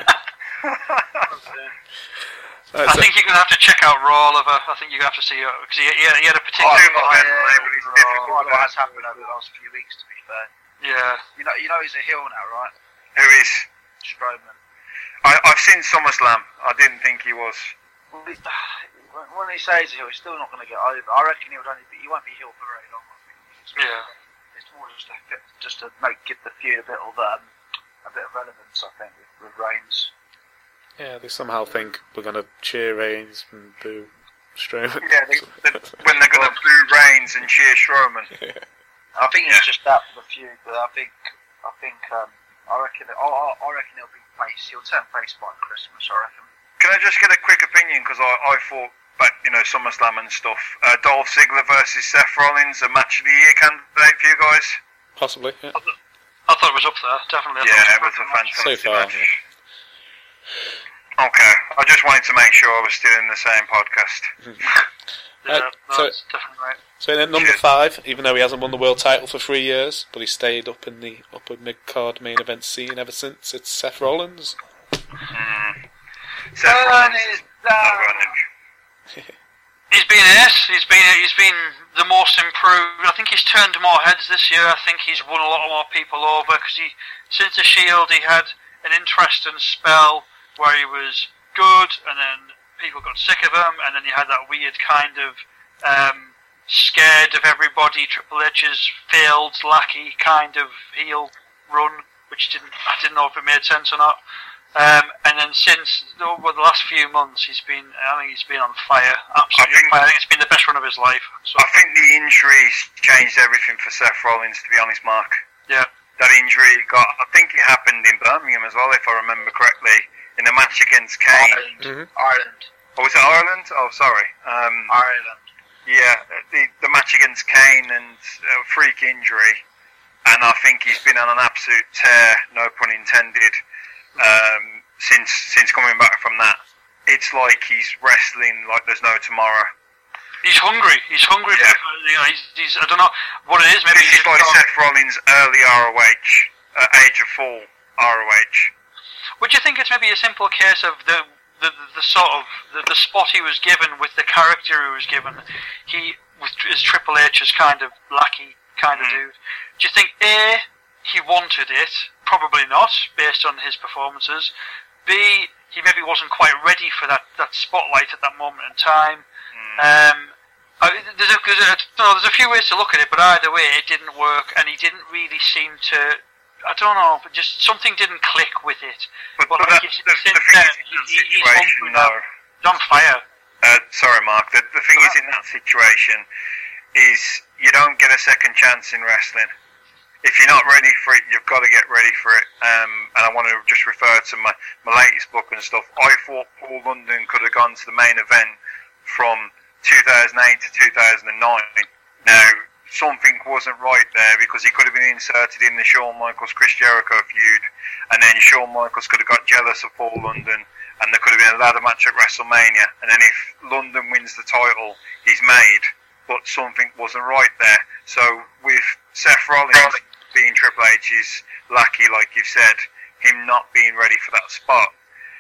I think you're gonna have to check out Raw, Oliver. I think you're gonna have to see because he, he, had, he had a particular. Oh, yeah, yeah, yeah, Quite a lot has happened over the last few weeks, to be fair. Yeah. You know, you know he's a heel now, right? Who is? Strowman. I, I've seen SummerSlam. I didn't think he was. Well, he, when he says heel, he's still not going to get over. I reckon he'll only be, he won't be heel for very long. I think. It's Yeah. It's more just to just to make give the feud a bit of um, a bit of relevance. I think with, with Reigns. Yeah, they somehow think we're going to cheer Reigns and boo Strowman. Yeah, they, they, when they're going to boo Reigns and cheer Strowman. Yeah. I think it's just that for the feud, but I think I think um, I reckon I, I, I reckon he'll be face. He'll turn face by Christmas. I reckon. Can I just get a quick opinion? Because I, I thought back, you know, SummerSlam and stuff. Uh, Dolph Ziggler versus Seth Rollins, a match of the year candidate for you guys? Possibly, yeah. I, th- I thought it was up there, definitely. I Yeah, it thought was a match. fantastic So far, match. yeah. Okay, I just wanted to make sure I was still in the same podcast. Yeah, Uh, no, so- that's definitely right. So in at number five, even though he hasn't won the world title for three years, but he stayed up in the upper mid-card main event scene ever since, it's Seth Rollins. Mm. Seth Rollins is not running. He's been ace. He's been he's been the most improved. I think he's turned more heads this year. I think he's won a lot more people over because he since the Shield he had an interesting spell where he was good, and then people got sick of him, and then he had that weird kind of um, scared of everybody. Triple H's failed lackey kind of heel run, which didn't I didn't know if it made sense or not. Um, and then since over the last few months, he's been I think he's been on fire, absolutely I think, on fire. I think it's been the best run of his life. So, I think the injuries changed everything for Seth Rollins, to be honest, Mark. yeah, That injury he got, I think it happened in Birmingham as well, if I remember correctly, in a match against Kane. Ireland. Mhm. Ireland. Oh, was it Ireland? Oh, sorry. Um, Ireland. Yeah, the, the match against Kane and a freak injury, and I think he's been on an absolute tear, no pun intended, um, since since coming back from that. It's like he's wrestling like there's no tomorrow. he's hungry. He's hungry. Yeah. For, you know, he's, he's I don't know what it is. Maybe This is he's like got- Seth Rollins' early R O H, uh, age of full R O H. Would you think it's maybe a simple case of the the, the sort of the, the spot he was given with the character he was given? He was is Triple H's kind of lackey kind of dude. Do you think A, he wanted it? Probably not, based on his performances. B, he maybe wasn't quite ready for that, that spotlight at that moment in time. Um, I, there's, a, there's, a, no, there's a few ways to look at it, but either way, it didn't work, and he didn't really seem to. I don't know, but just something didn't click with it. But, Well, but I that, think the, it's- the since thing then, is in that he- he's situation, hungry now. though. He's on fire. Uh, sorry, Mark. The, the thing is in that situation is you don't get a second chance in wrestling. If you're not ready for it, you've got to get ready for it. Um, and I want to just refer to my, my latest book and stuff. I thought Paul London could have gone to the main event from two thousand eight to two thousand nine. Now, something wasn't right there because he could have been inserted in the Shawn Michaels-Chris Jericho feud, and then Shawn Michaels could have got jealous of Paul London, and there could have been a ladder match at WrestleMania. And then if London wins the title, he's made. But something wasn't right there. So with Seth Rollins being Triple H's lackey, like you've said, him not being ready for that spot,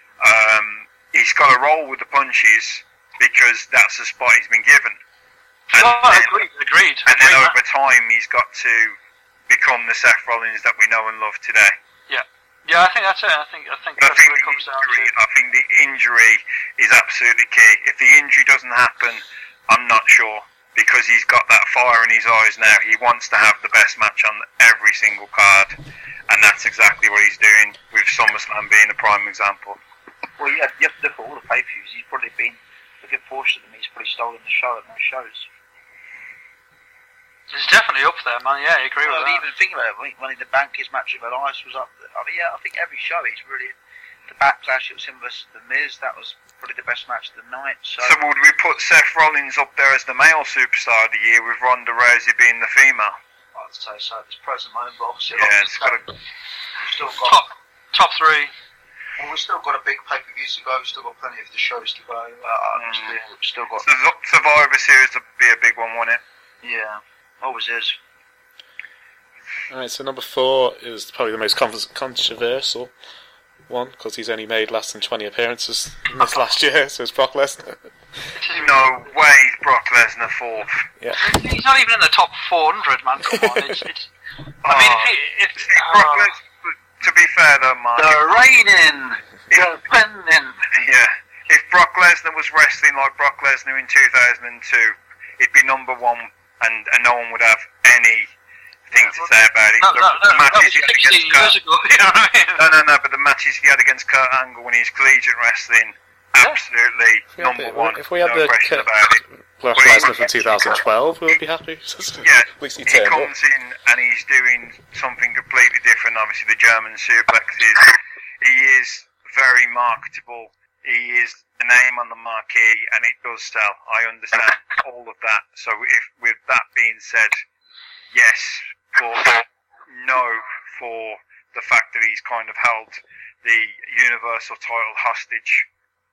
um, he's got to roll with the punches because that's the spot he's been given. And No, then, agreed, agreed. and then agreed. over time, he's got to become the Seth Rollins that we know and love today. Yeah, yeah. I think that's it. I think I think But I that's think what it the comes down injury, to. I think the injury is absolutely key. If the injury doesn't happen, I'm not sure. Because he's got that fire in his eyes now. He wants to have the best match on every single card. And that's exactly what he's doing, with SummerSlam being a prime example. Well, yeah, you have to look at all the pay-per-views. He's probably been a good portion of them. He's probably stolen the show at most shows. He's definitely up there, man. Yeah, I agree well, with that. Even think about it. When Money in the Bank, his match with Elias was up there. I mean, yeah, I think every show he's really. The Backlash, it was him versus The Miz. That was probably the best match of the night. So, so would we put Seth Rollins up there as the male superstar of the year, with Ronda Rousey being the female? I'd say so. At this present moment, but obviously, yeah, it's got a... we've still got top top three. Well, we've still got a big pay per view to go. We've still got plenty of the shows to go. Uh, mm. still, still got so Survivor Series would be a big one, wouldn't it? Yeah, always is. Alright, so number four is probably the most con- controversial one, because he's only made less than twenty appearances in this last year, so it's Brock Lesnar. No way, Brock Lesnar fourth. Yeah. He's not even in the top four hundred, man. Come on, it's. it's I mean, if, if, if Brock uh, Lesnar, to be fair though, Mark. The reigning, defending. Yeah. If Brock Lesnar was wrestling like Brock Lesnar in two thousand two, he'd be number one, and, and no one would have any. Thing to say about it. No, the, no, no, the matches he had against years Kurt, ago, you know what I mean? No, no, no, but the matches he had against Kurt Angle when he's collegiate wrestling, absolutely yeah. number If one. If we had no the question K- about it. Brock But Lesnar from two thousand twelve, we'll be happy. Yeah, At least he he turned comes up. in and he's doing something completely different. Obviously, the German suplexes. He is very marketable. He is the name on the marquee, and it does sell. I understand all of that. So, if with that being said, yes, but no for the fact that he's kind of held the Universal title hostage.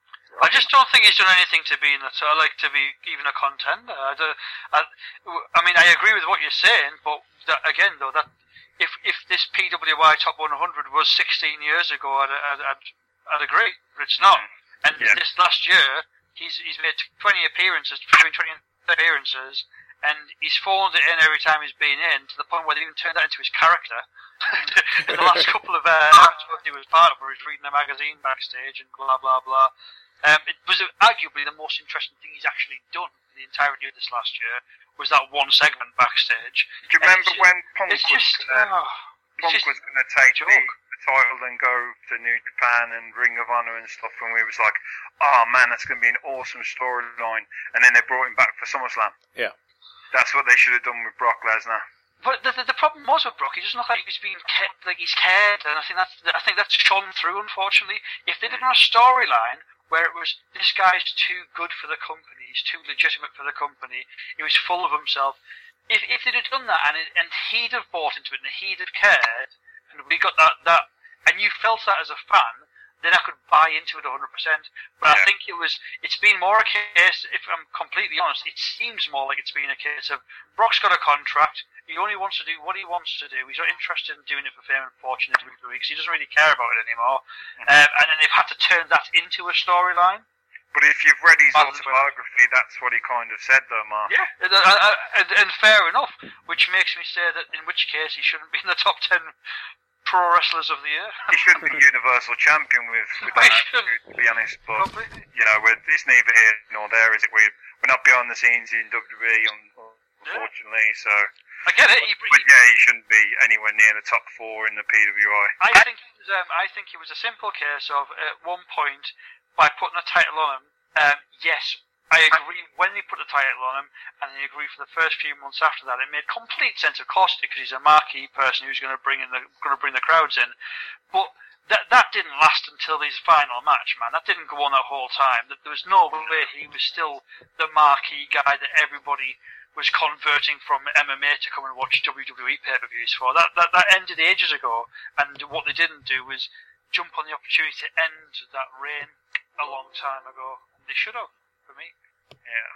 I just don't think he's done anything to be in the title, like to be even a contender. I, don't, I, I mean, I agree with what you're saying, but that, again, though, that if if this P W I Top one hundred was sixteen years ago, I'd, I'd, I'd, I'd agree, but it's not. And Yeah. this last year, he's he's made twenty appearances, between twenty and thirty appearances, and he's phoned it in every time he's been in, to the point where they even turned that into his character. In the last couple of uh, episodes he was part of, where he was reading a magazine backstage and blah blah blah. Um, it was arguably the most interesting thing he's actually done the entirety of this last year, was that one segment backstage. Do you And remember it's- when Punk it's was just, gonna, oh, Punk it's just was going to take the, joke. the title and go to New Japan and Ring of Honor and stuff, and we was like, oh man, that's going to be an awesome storyline. And then they brought him back for SummerSlam. Yeah. That's what they should have done with Brock Lesnar. But the, the the problem was with Brock, he doesn't look like he's being kept, like he's cared, and I think that's I think that's shone through. Unfortunately, if they did a storyline where it was this guy's too good for the company, he's too legitimate for the company, he was full of himself. If if they'd have done that, and it, and he'd have bought into it, and he'd have cared, and we got that that, and you felt that as a fan, then I could buy into it one hundred percent. But Yeah. I think it was, it's been more a case, if I'm completely honest, it seems more like it's been a case of Brock's got a contract, he only wants to do what he wants to do, he's not interested in doing it for fame and fortune in two weeks, he doesn't really care about it anymore. Mm-hmm. Um, and then they've had to turn that into a storyline. But if you've read his Rather than- autobiography, that's what he kind of said, though, Mark. Yeah, and, uh, and, and fair enough, which makes me say that in which case he shouldn't be in the top ten pro wrestlers of the year. He shouldn't be Universal Champion with, with He that, shouldn't. to be honest. But, Completely. you know, we're, it's neither here nor there, is it? We're, we're not behind the scenes in W W E, un- unfortunately, so... I get it. He, But yeah, he shouldn't be anywhere near the top four in the P W I. I think it was, um, I think it was a simple case of at one point, by putting a title on him, um, yes, I agree when they put the title on him, and I agree for the first few months after that, it made complete sense, of course, because he's a marquee person who's going to bring in the going to bring the crowds in. But that that didn't last until his final match, man. That didn't go on that whole time. There was no way he was still the marquee guy that everybody was converting from M M A to come and watch W W E pay-per-views for. That, that that ended ages ago, and what they didn't do was jump on the opportunity to end that reign a long time ago. They should have, for me. Yeah,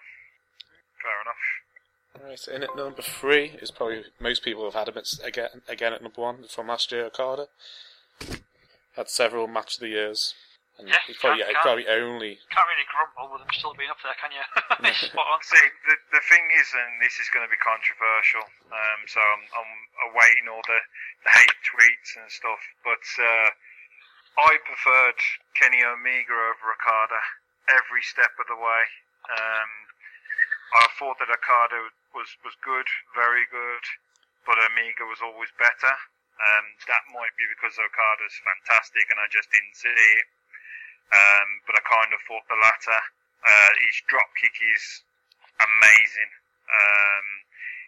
fair enough. Alright, so in at number three is probably most people have had him at, again again at number one from last year. Okada had several match of the years, and Yeah, he's probably can't- can't- probably only Can't really grumble with him still being up there, can you? He's spot on. See, the, the thing is, and this is going to be controversial, um, so I'm, I'm awaiting all the, the hate tweets and stuff, but uh, I preferred Kenny Omega over Okada every step of the way. Um, I thought that Okada was, was good, very good, but Omega was always better. Um, that might be because Okada's fantastic and I just didn't see it. Um, but I kind of thought the latter. Uh, his drop kick is amazing. Um,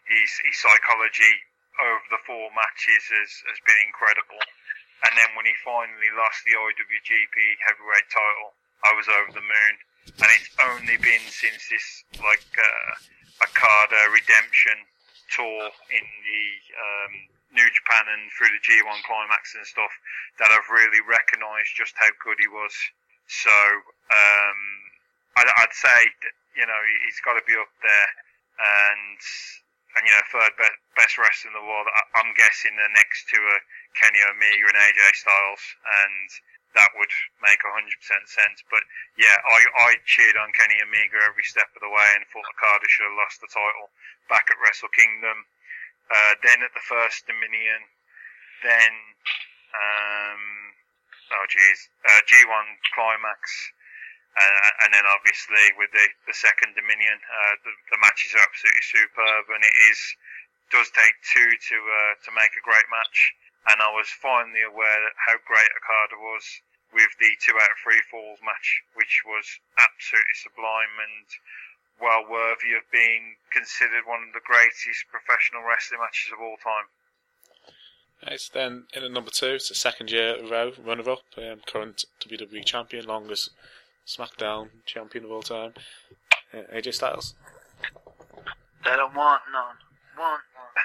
his his psychology over the four matches has, has been incredible. And then when he finally lost the I W G P Heavyweight title, I was over the moon. And it's only been since this like uh, Okada redemption tour in the um, New Japan and through the G one Climax and stuff that I've really recognised just how good he was. So um, I'd, I'd say that, you know, he's got to be up there, and and you know, third best, best wrestler in the world. I, I'm guessing the next two are Kenny Omega and A J Styles, and that would make one hundred percent sense. But yeah, I, I cheered on Kenny Omega every step of the way and thought Okada should have lost the title back at Wrestle Kingdom. Uh, then at the first Dominion, then, um, oh geez, uh, G one Climax, uh, and then obviously with the, the second Dominion, uh, the, the matches are absolutely superb, and it is, does take two to, uh, to make a great match. And I was finally aware that how great Okada was with the two out of three falls match, which was absolutely sublime and well worthy of being considered one of the greatest professional wrestling matches of all time. Nice. Then in at number two, it's the second year in a row runner-up, um, current W W E champion, longest SmackDown champion of all time, uh, A J Styles. They don't want none. Want none.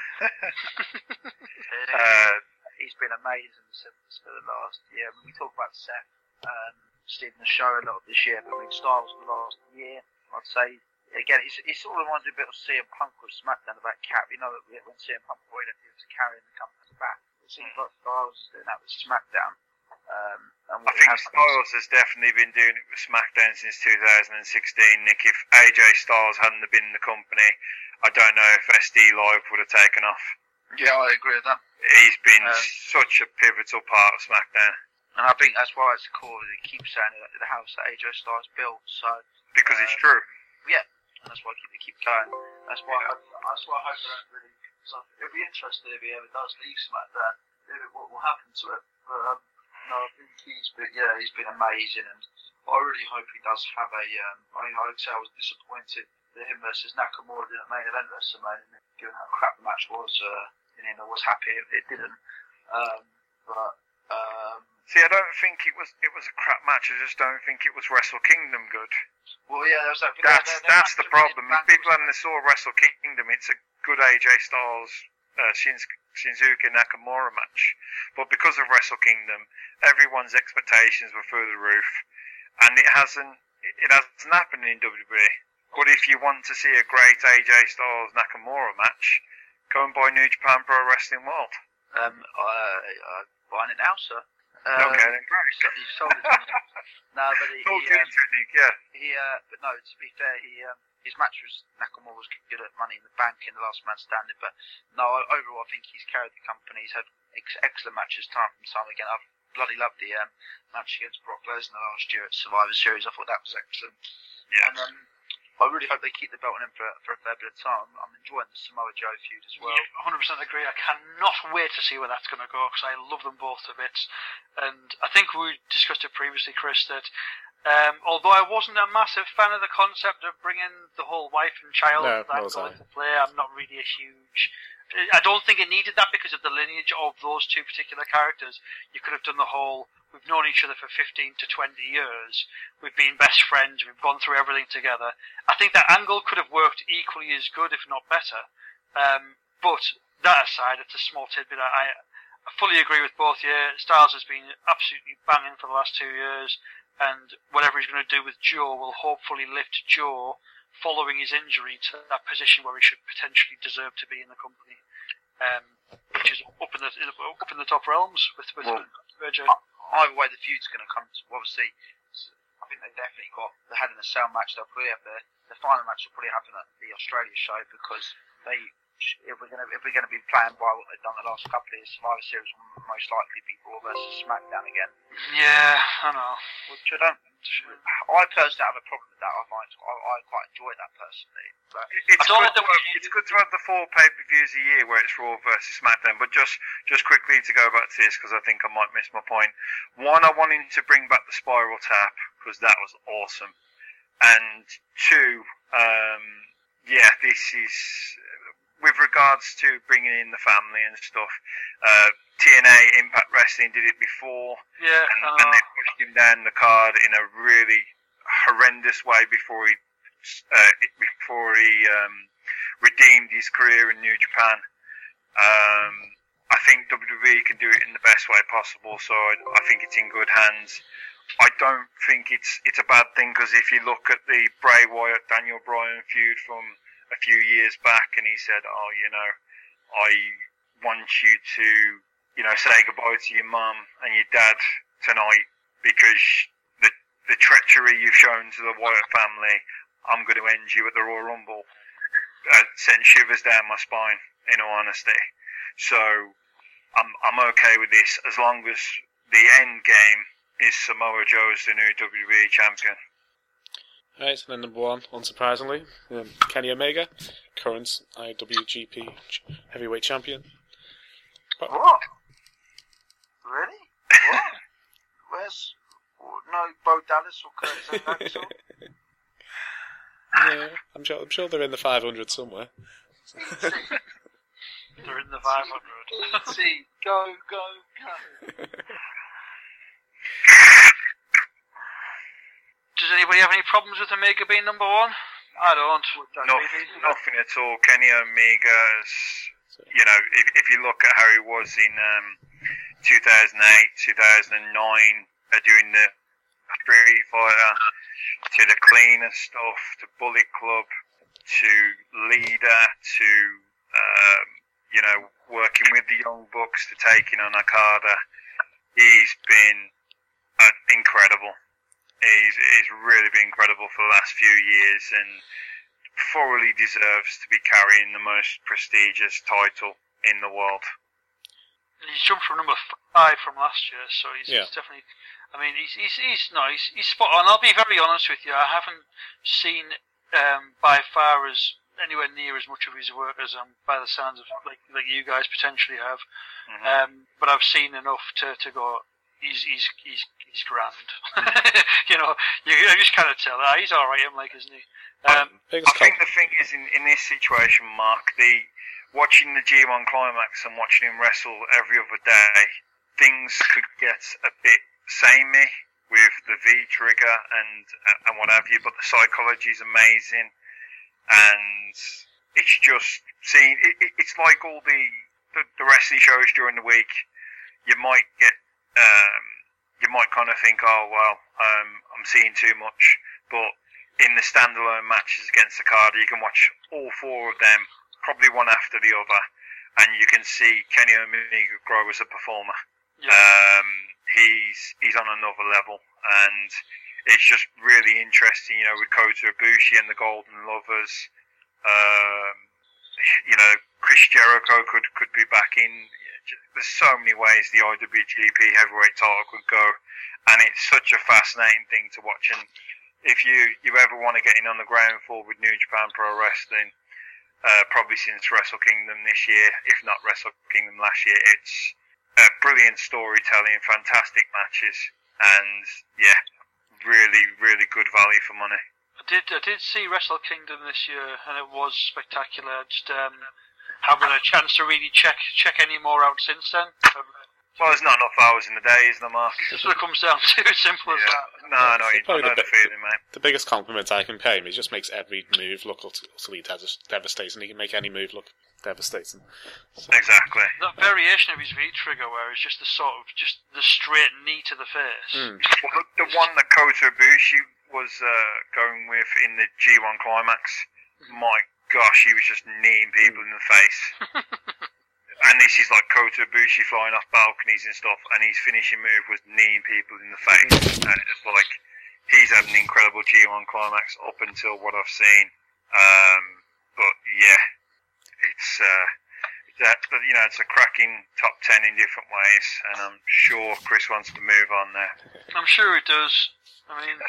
uh, He's been amazing since for the last year. When we talk about Seth, um, Stephen the show a lot this year, but I mean Styles for the last year, I'd say again, it's, it sort of reminds me a bit of C M Punk with SmackDown about Cap. You know that when C M Punk went, he was carrying the company back. It seems like Styles is doing that with SmackDown. Um, and I think Styles has definitely been doing it with SmackDown since two thousand sixteen. Nick, if A J Styles hadn't been in the company, I don't know if S D Live would have taken off. Yeah, I agree with that. He's been um, such a pivotal part of SmackDown. And I think that's why it's cool that he keeps saying it, the house that A J Styles built. So because um, it's true. Yeah, and that's why I keep it keep going. That's why I, that's why I hope they don't really. Cause it'll be interesting if he ever does leave SmackDown. What will happen to it? But um, no, I think he's been yeah he's been amazing, and I really hope he does have a. Um, I mean, I'd say I was disappointed that him versus Nakamura didn't main event WrestleMania, given how crap the match was. Uh, and I was happy it, it didn't. Um, but um, see, I don't think it was it was a crap match. I just don't think it was Wrestle Kingdom good. Well, yeah, there was that. That's there, there, that's the problem. If people was... haven't saw Wrestle Kingdom, it's a good A J Styles, uh, Shins- Shinsuke Nakamura match. But because of Wrestle Kingdom, everyone's expectations were through the roof, and it hasn't it hasn't happened in W W E. But if you want to see a great A J Styles Nakamura match, go and buy New Japan Pro Wrestling World. Um, I, I'm buying it now, sir. Um, okay, then great. You sold it to me. No, but he, Sold he, um, technique, yeah. He, uh, but no, to be fair, he um, his match was Nakamura was good at Money in the Bank in the Last Man Standing. But no, overall, I think he's carried the company. He's had ex- excellent matches time from time again. I've bloody loved the um, match against Brock Lesnar last year at Survivor Series. I thought that was excellent. Yeah. And, um, I really hope they keep the belt on him for, for a fair bit of time. I'm enjoying the Samoa Joe feud as well. Yeah, one hundred percent agree. I cannot wait to see where that's going to go, because I love them both to bits. And I think we discussed it previously, Chris, that um, although I wasn't a massive fan of the concept of bringing the whole wife and child no, that no, into play, I'm not really a huge... I don't think it needed that because of the lineage of those two particular characters. You could have done the whole, we've known each other for fifteen to twenty years, we've been best friends, we've gone through everything together. I think that angle could have worked equally as good, if not better. Um, but that aside, it's a small tidbit. I, I fully agree with both you. Styles has been absolutely banging for the last two years, and whatever he's going to do with Joe will hopefully lift Joe following his injury to that position where he should potentially deserve to be in the company, um, which is up in the up in the top realms with with well, Virgil. Either way, the feud's going to come. To, obviously, I think they definitely got the Hell in a Cell match. They'll probably have the the final match will probably happen at the Australia show, because they if we're going to if we're going to be playing by what they've done the last couple of years, Survivor Series will most likely be Raw versus SmackDown again. Yeah, I know. Which I don't. I personally have a problem with that. I find I, I quite enjoy that personally. But it's, I don't good to have, it's good to have the four pay-per-views a year where it's Raw versus SmackDown. But just just quickly to go back to this, because I think I might miss my point. One, I wanted to bring back the Spiral Tap because that was awesome. And two, um, yeah, this is with regards to bringing in the family and stuff, uh, T N A Impact Wrestling did it before. Yeah, and, and they pushed him down the card in a really horrendous way before he uh, before he um, redeemed his career in New Japan. Um, I think W W E can do it in the best way possible, so I, I think it's in good hands. I don't think it's it's a bad thing, because if you look at the Bray Wyatt Daniel Bryan feud from a few years back, and he said, "Oh, you know, I want you to, you know, say goodbye to your mum and your dad tonight because the the treachery you've shown to the Wyatt family, I'm going to end you at the Royal Rumble." Uh, sent shivers down my spine, in all honesty. So I'm I'm okay with this as long as the end game is Samoa Joe as the new W W E champion. Right, and then number one, unsurprisingly, um, Kenny Omega, current I W G P ch- heavyweight champion. What? What? Really? What? Where's... No Bo Dallas or Curtis Axel? Yeah, I'm sure, I'm sure they're in the five hundred somewhere. They're in the five hundred. E T, go, go, go. Does anybody have any problems with Omega being number one? I don't. Nothing, nothing at all. Kenny Omega is, you know, if, if you look at how he was in um, two thousand eight, two thousand nine, uh, doing the Street Fighter, to the cleaner stuff, to Bullet Club, to Leader, to, um, you know, working with the Young Bucks, to taking on Okada, he's been uh, incredible. He's, he's really been incredible for the last few years, and thoroughly deserves to be carrying the most prestigious title in the world. He's jumped from number five from last year, so he's, Yeah. he's definitely. I mean, he's he's he's no, he's, he's spot on. I'll be very honest with you. I haven't seen um, by far as anywhere near as much of his work as um, by the sounds of like like you guys potentially have. Mm-hmm. Um, but I've seen enough to to go. He's he's he's he's grand. You know, you, you just kind of tell. Ah, he's all right. I'm like, isn't he? Um, I think the thing is, in, in this situation, Mark, the watching the G one Climax and watching him wrestle every other day, things could get a bit samey with the V trigger and and what have you. But the psychology is amazing, and it's just seeing. It, it, it's like all the, the the wrestling shows during the week. You might get. Um, you might kind of think, oh well, um, I'm seeing too much, but in the standalone matches against Okada, you can watch all four of them, probably one after the other, and you can see Kenny Omega grow as a performer. Yeah. Um, he's he's on another level, and it's just really interesting, you know, with Kota Ibushi and the Golden Lovers. Um, you know, Chris Jericho could could be back in. There's so many ways the I W G P heavyweight title could go, and it's such a fascinating thing to watch. And if you, you ever want to get in on the ground floor with New Japan Pro Wrestling, uh, probably since Wrestle Kingdom this year, if not Wrestle Kingdom last year, it's uh, brilliant storytelling, fantastic matches, and yeah, really, really good value for money. I did I did see Wrestle Kingdom this year, and it was spectacular. Just um, having a chance to really check check any more out since then. Well, there's not enough hours in the day, is there, Mark? That's what it comes down to. As simple as Yeah. that. No, no, you Probably don't know the, the feeling, mate. the biggest compliment I can pay him is just makes every move look ut- utterly dev- devastating. He can make any move look devastating. So, Exactly. That variation of his V trigger, where it's just the sort of just the straight knee to the face. mm. Well, the, the one that Kota Ibushi was uh, going with in the G one Climax, my gosh, he was just kneeing people in the face. And this is like Kota Ibushi flying off balconies and stuff, and his finishing move was kneeing people in the face. And it's like, he's had an incredible G one Climax up until what I've seen. Um, but yeah, it's, uh, that, you know, it's a cracking top ten in different ways, and I'm sure Chris wants to move on there. I'm sure it does. I mean,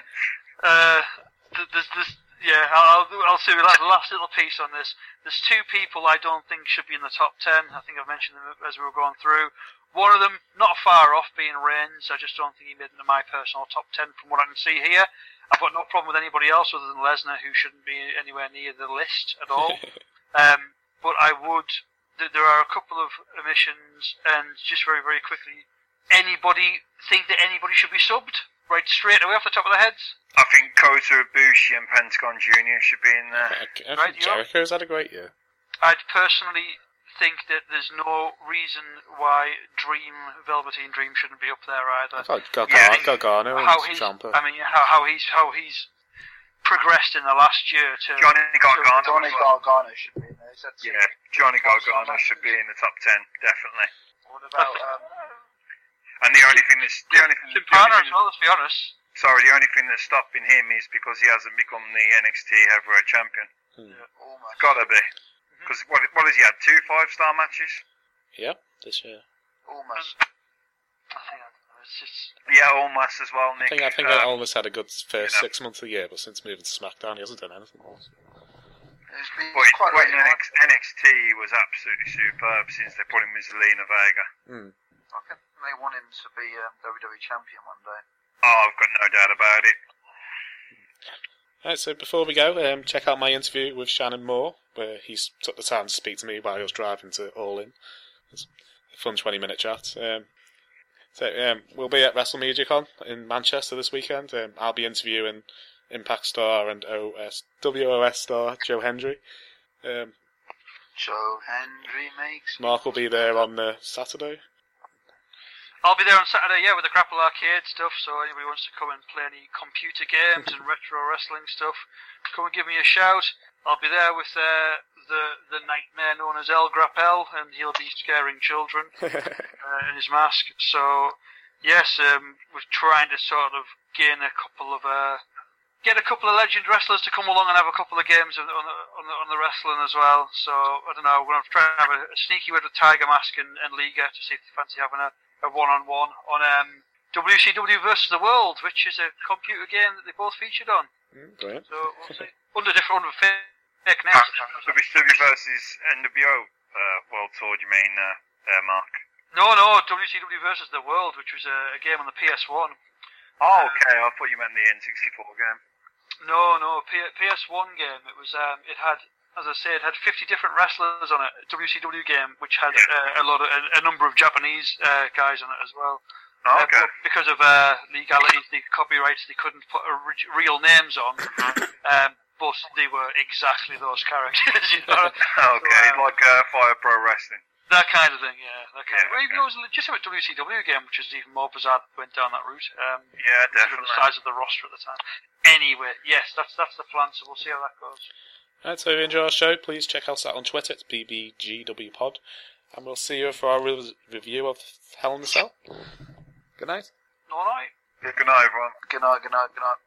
uh, th- there's this. Yeah, I'll I'll say the last little piece on this. There's two people I don't think should be in the top ten. I think I've mentioned them as we were going through. One of them, not far off, being Reigns. I just don't think he made it into my personal top ten from what I can see here. I've got no problem with anybody else other than Lesnar, who shouldn't be anywhere near the list at all. um, but I would. Th- there are a couple of omissions, and just very, very quickly, anybody think that anybody should be subbed right straight away off the top of their heads? I think Kota Ibushi and Pentagon Junior should be in there. I, I Right, think yeah. Jericho's had a great year. I'd personally think that there's no reason why Dream, Velveteen Dream, shouldn't be up there either. I thought Gargano, Yeah. Gargano How and he's, Ciampa. I mean, how, how he's how he's progressed in the last year to Johnny Gargano. Johnny Gargano should be in there. He's had two- Yeah, Johnny Gargano should be in the top ten, definitely. What about um, And the only thing that's the only thing, Tim the only Partner as thing well. Let's be honest. sorry, the only thing that's stopping him is because he hasn't become the N X T Heavyweight Champion. almost? Gotta be. Because what, what has he had? Two five-star matches? Yeah, this year. Almost. I think it's just Yeah, almost as well, I Nick. think I think Um, almost had a good first you know. six months of the year, but since moving to SmackDown, he hasn't done anything else. It's been But, quite but late in in N X, N X T was absolutely superb since they put him with Zelina Vega. Mm. I think they want him to be um, W W E champion one day. Oh, I've got no doubt about it. Right, so before we go, um, check out my interview with Shannon Moore, where he s- took the time to speak to me while I was driving to All In. It's a fun twenty-minute chat. Um, so um, we'll be at WrestleMediaCon in Manchester this weekend. Um, I'll be interviewing Impact star and O S, W O S star Joe Hendry. Um, Joe Hendry makes. Mark will be there on uh, Saturday. I'll be there on Saturday, yeah, with the Grapple Arcade stuff, so anybody wants to come and play any computer games and retro wrestling stuff, come and give me a shout. I'll be there with uh, the the nightmare known as El Grappel, and he'll be scaring children uh, in his mask. So, yes, um, we're trying to sort of gain a couple of... Uh, get a couple of legend wrestlers to come along and have a couple of games on the, on the, on the, on the wrestling as well. So, I don't know, we're going to try and have a, a sneaky word with Tiger Mask and, and Liga to see if they fancy having a a one-on-one on um, W C W versus the World, which is a computer game that they both featured on. Mm, great. So we'll see. Under different under fake names. W C W versus N W O uh, World Tour, do you mean, uh, there, Mark? No, no, W C W versus the World, which was a, a game on the P S one. Oh, okay, I thought you meant the N sixty-four game. No, no, P- PS1 game. It was. Um, it had, as I said, had fifty different wrestlers on it. A W C W game, which had uh, a lot of a, a number of Japanese uh, guys on it as well. Oh, okay. Uh, but because of uh, legalities, the copyrights, they couldn't put a re- real names on. um, but they were exactly those characters, you know. Okay, So, uh, like uh, Fire Pro Wrestling. That kind of thing, yeah. That kind Yeah, of, well, even though it was a legitimate W C W game, which is even more bizarre that went down that route. Um, Yeah, considering definitely. the size of the roster at the time. Anyway, yes, that's that's the plan, so we'll see how that goes. Right, so if you enjoy our show, please check us out on Twitter. It's B B G W Pod. And we'll see you for our re- review of Hell in a Cell. Good night. All right. Yeah, good night, everyone. Good night, good night, good night.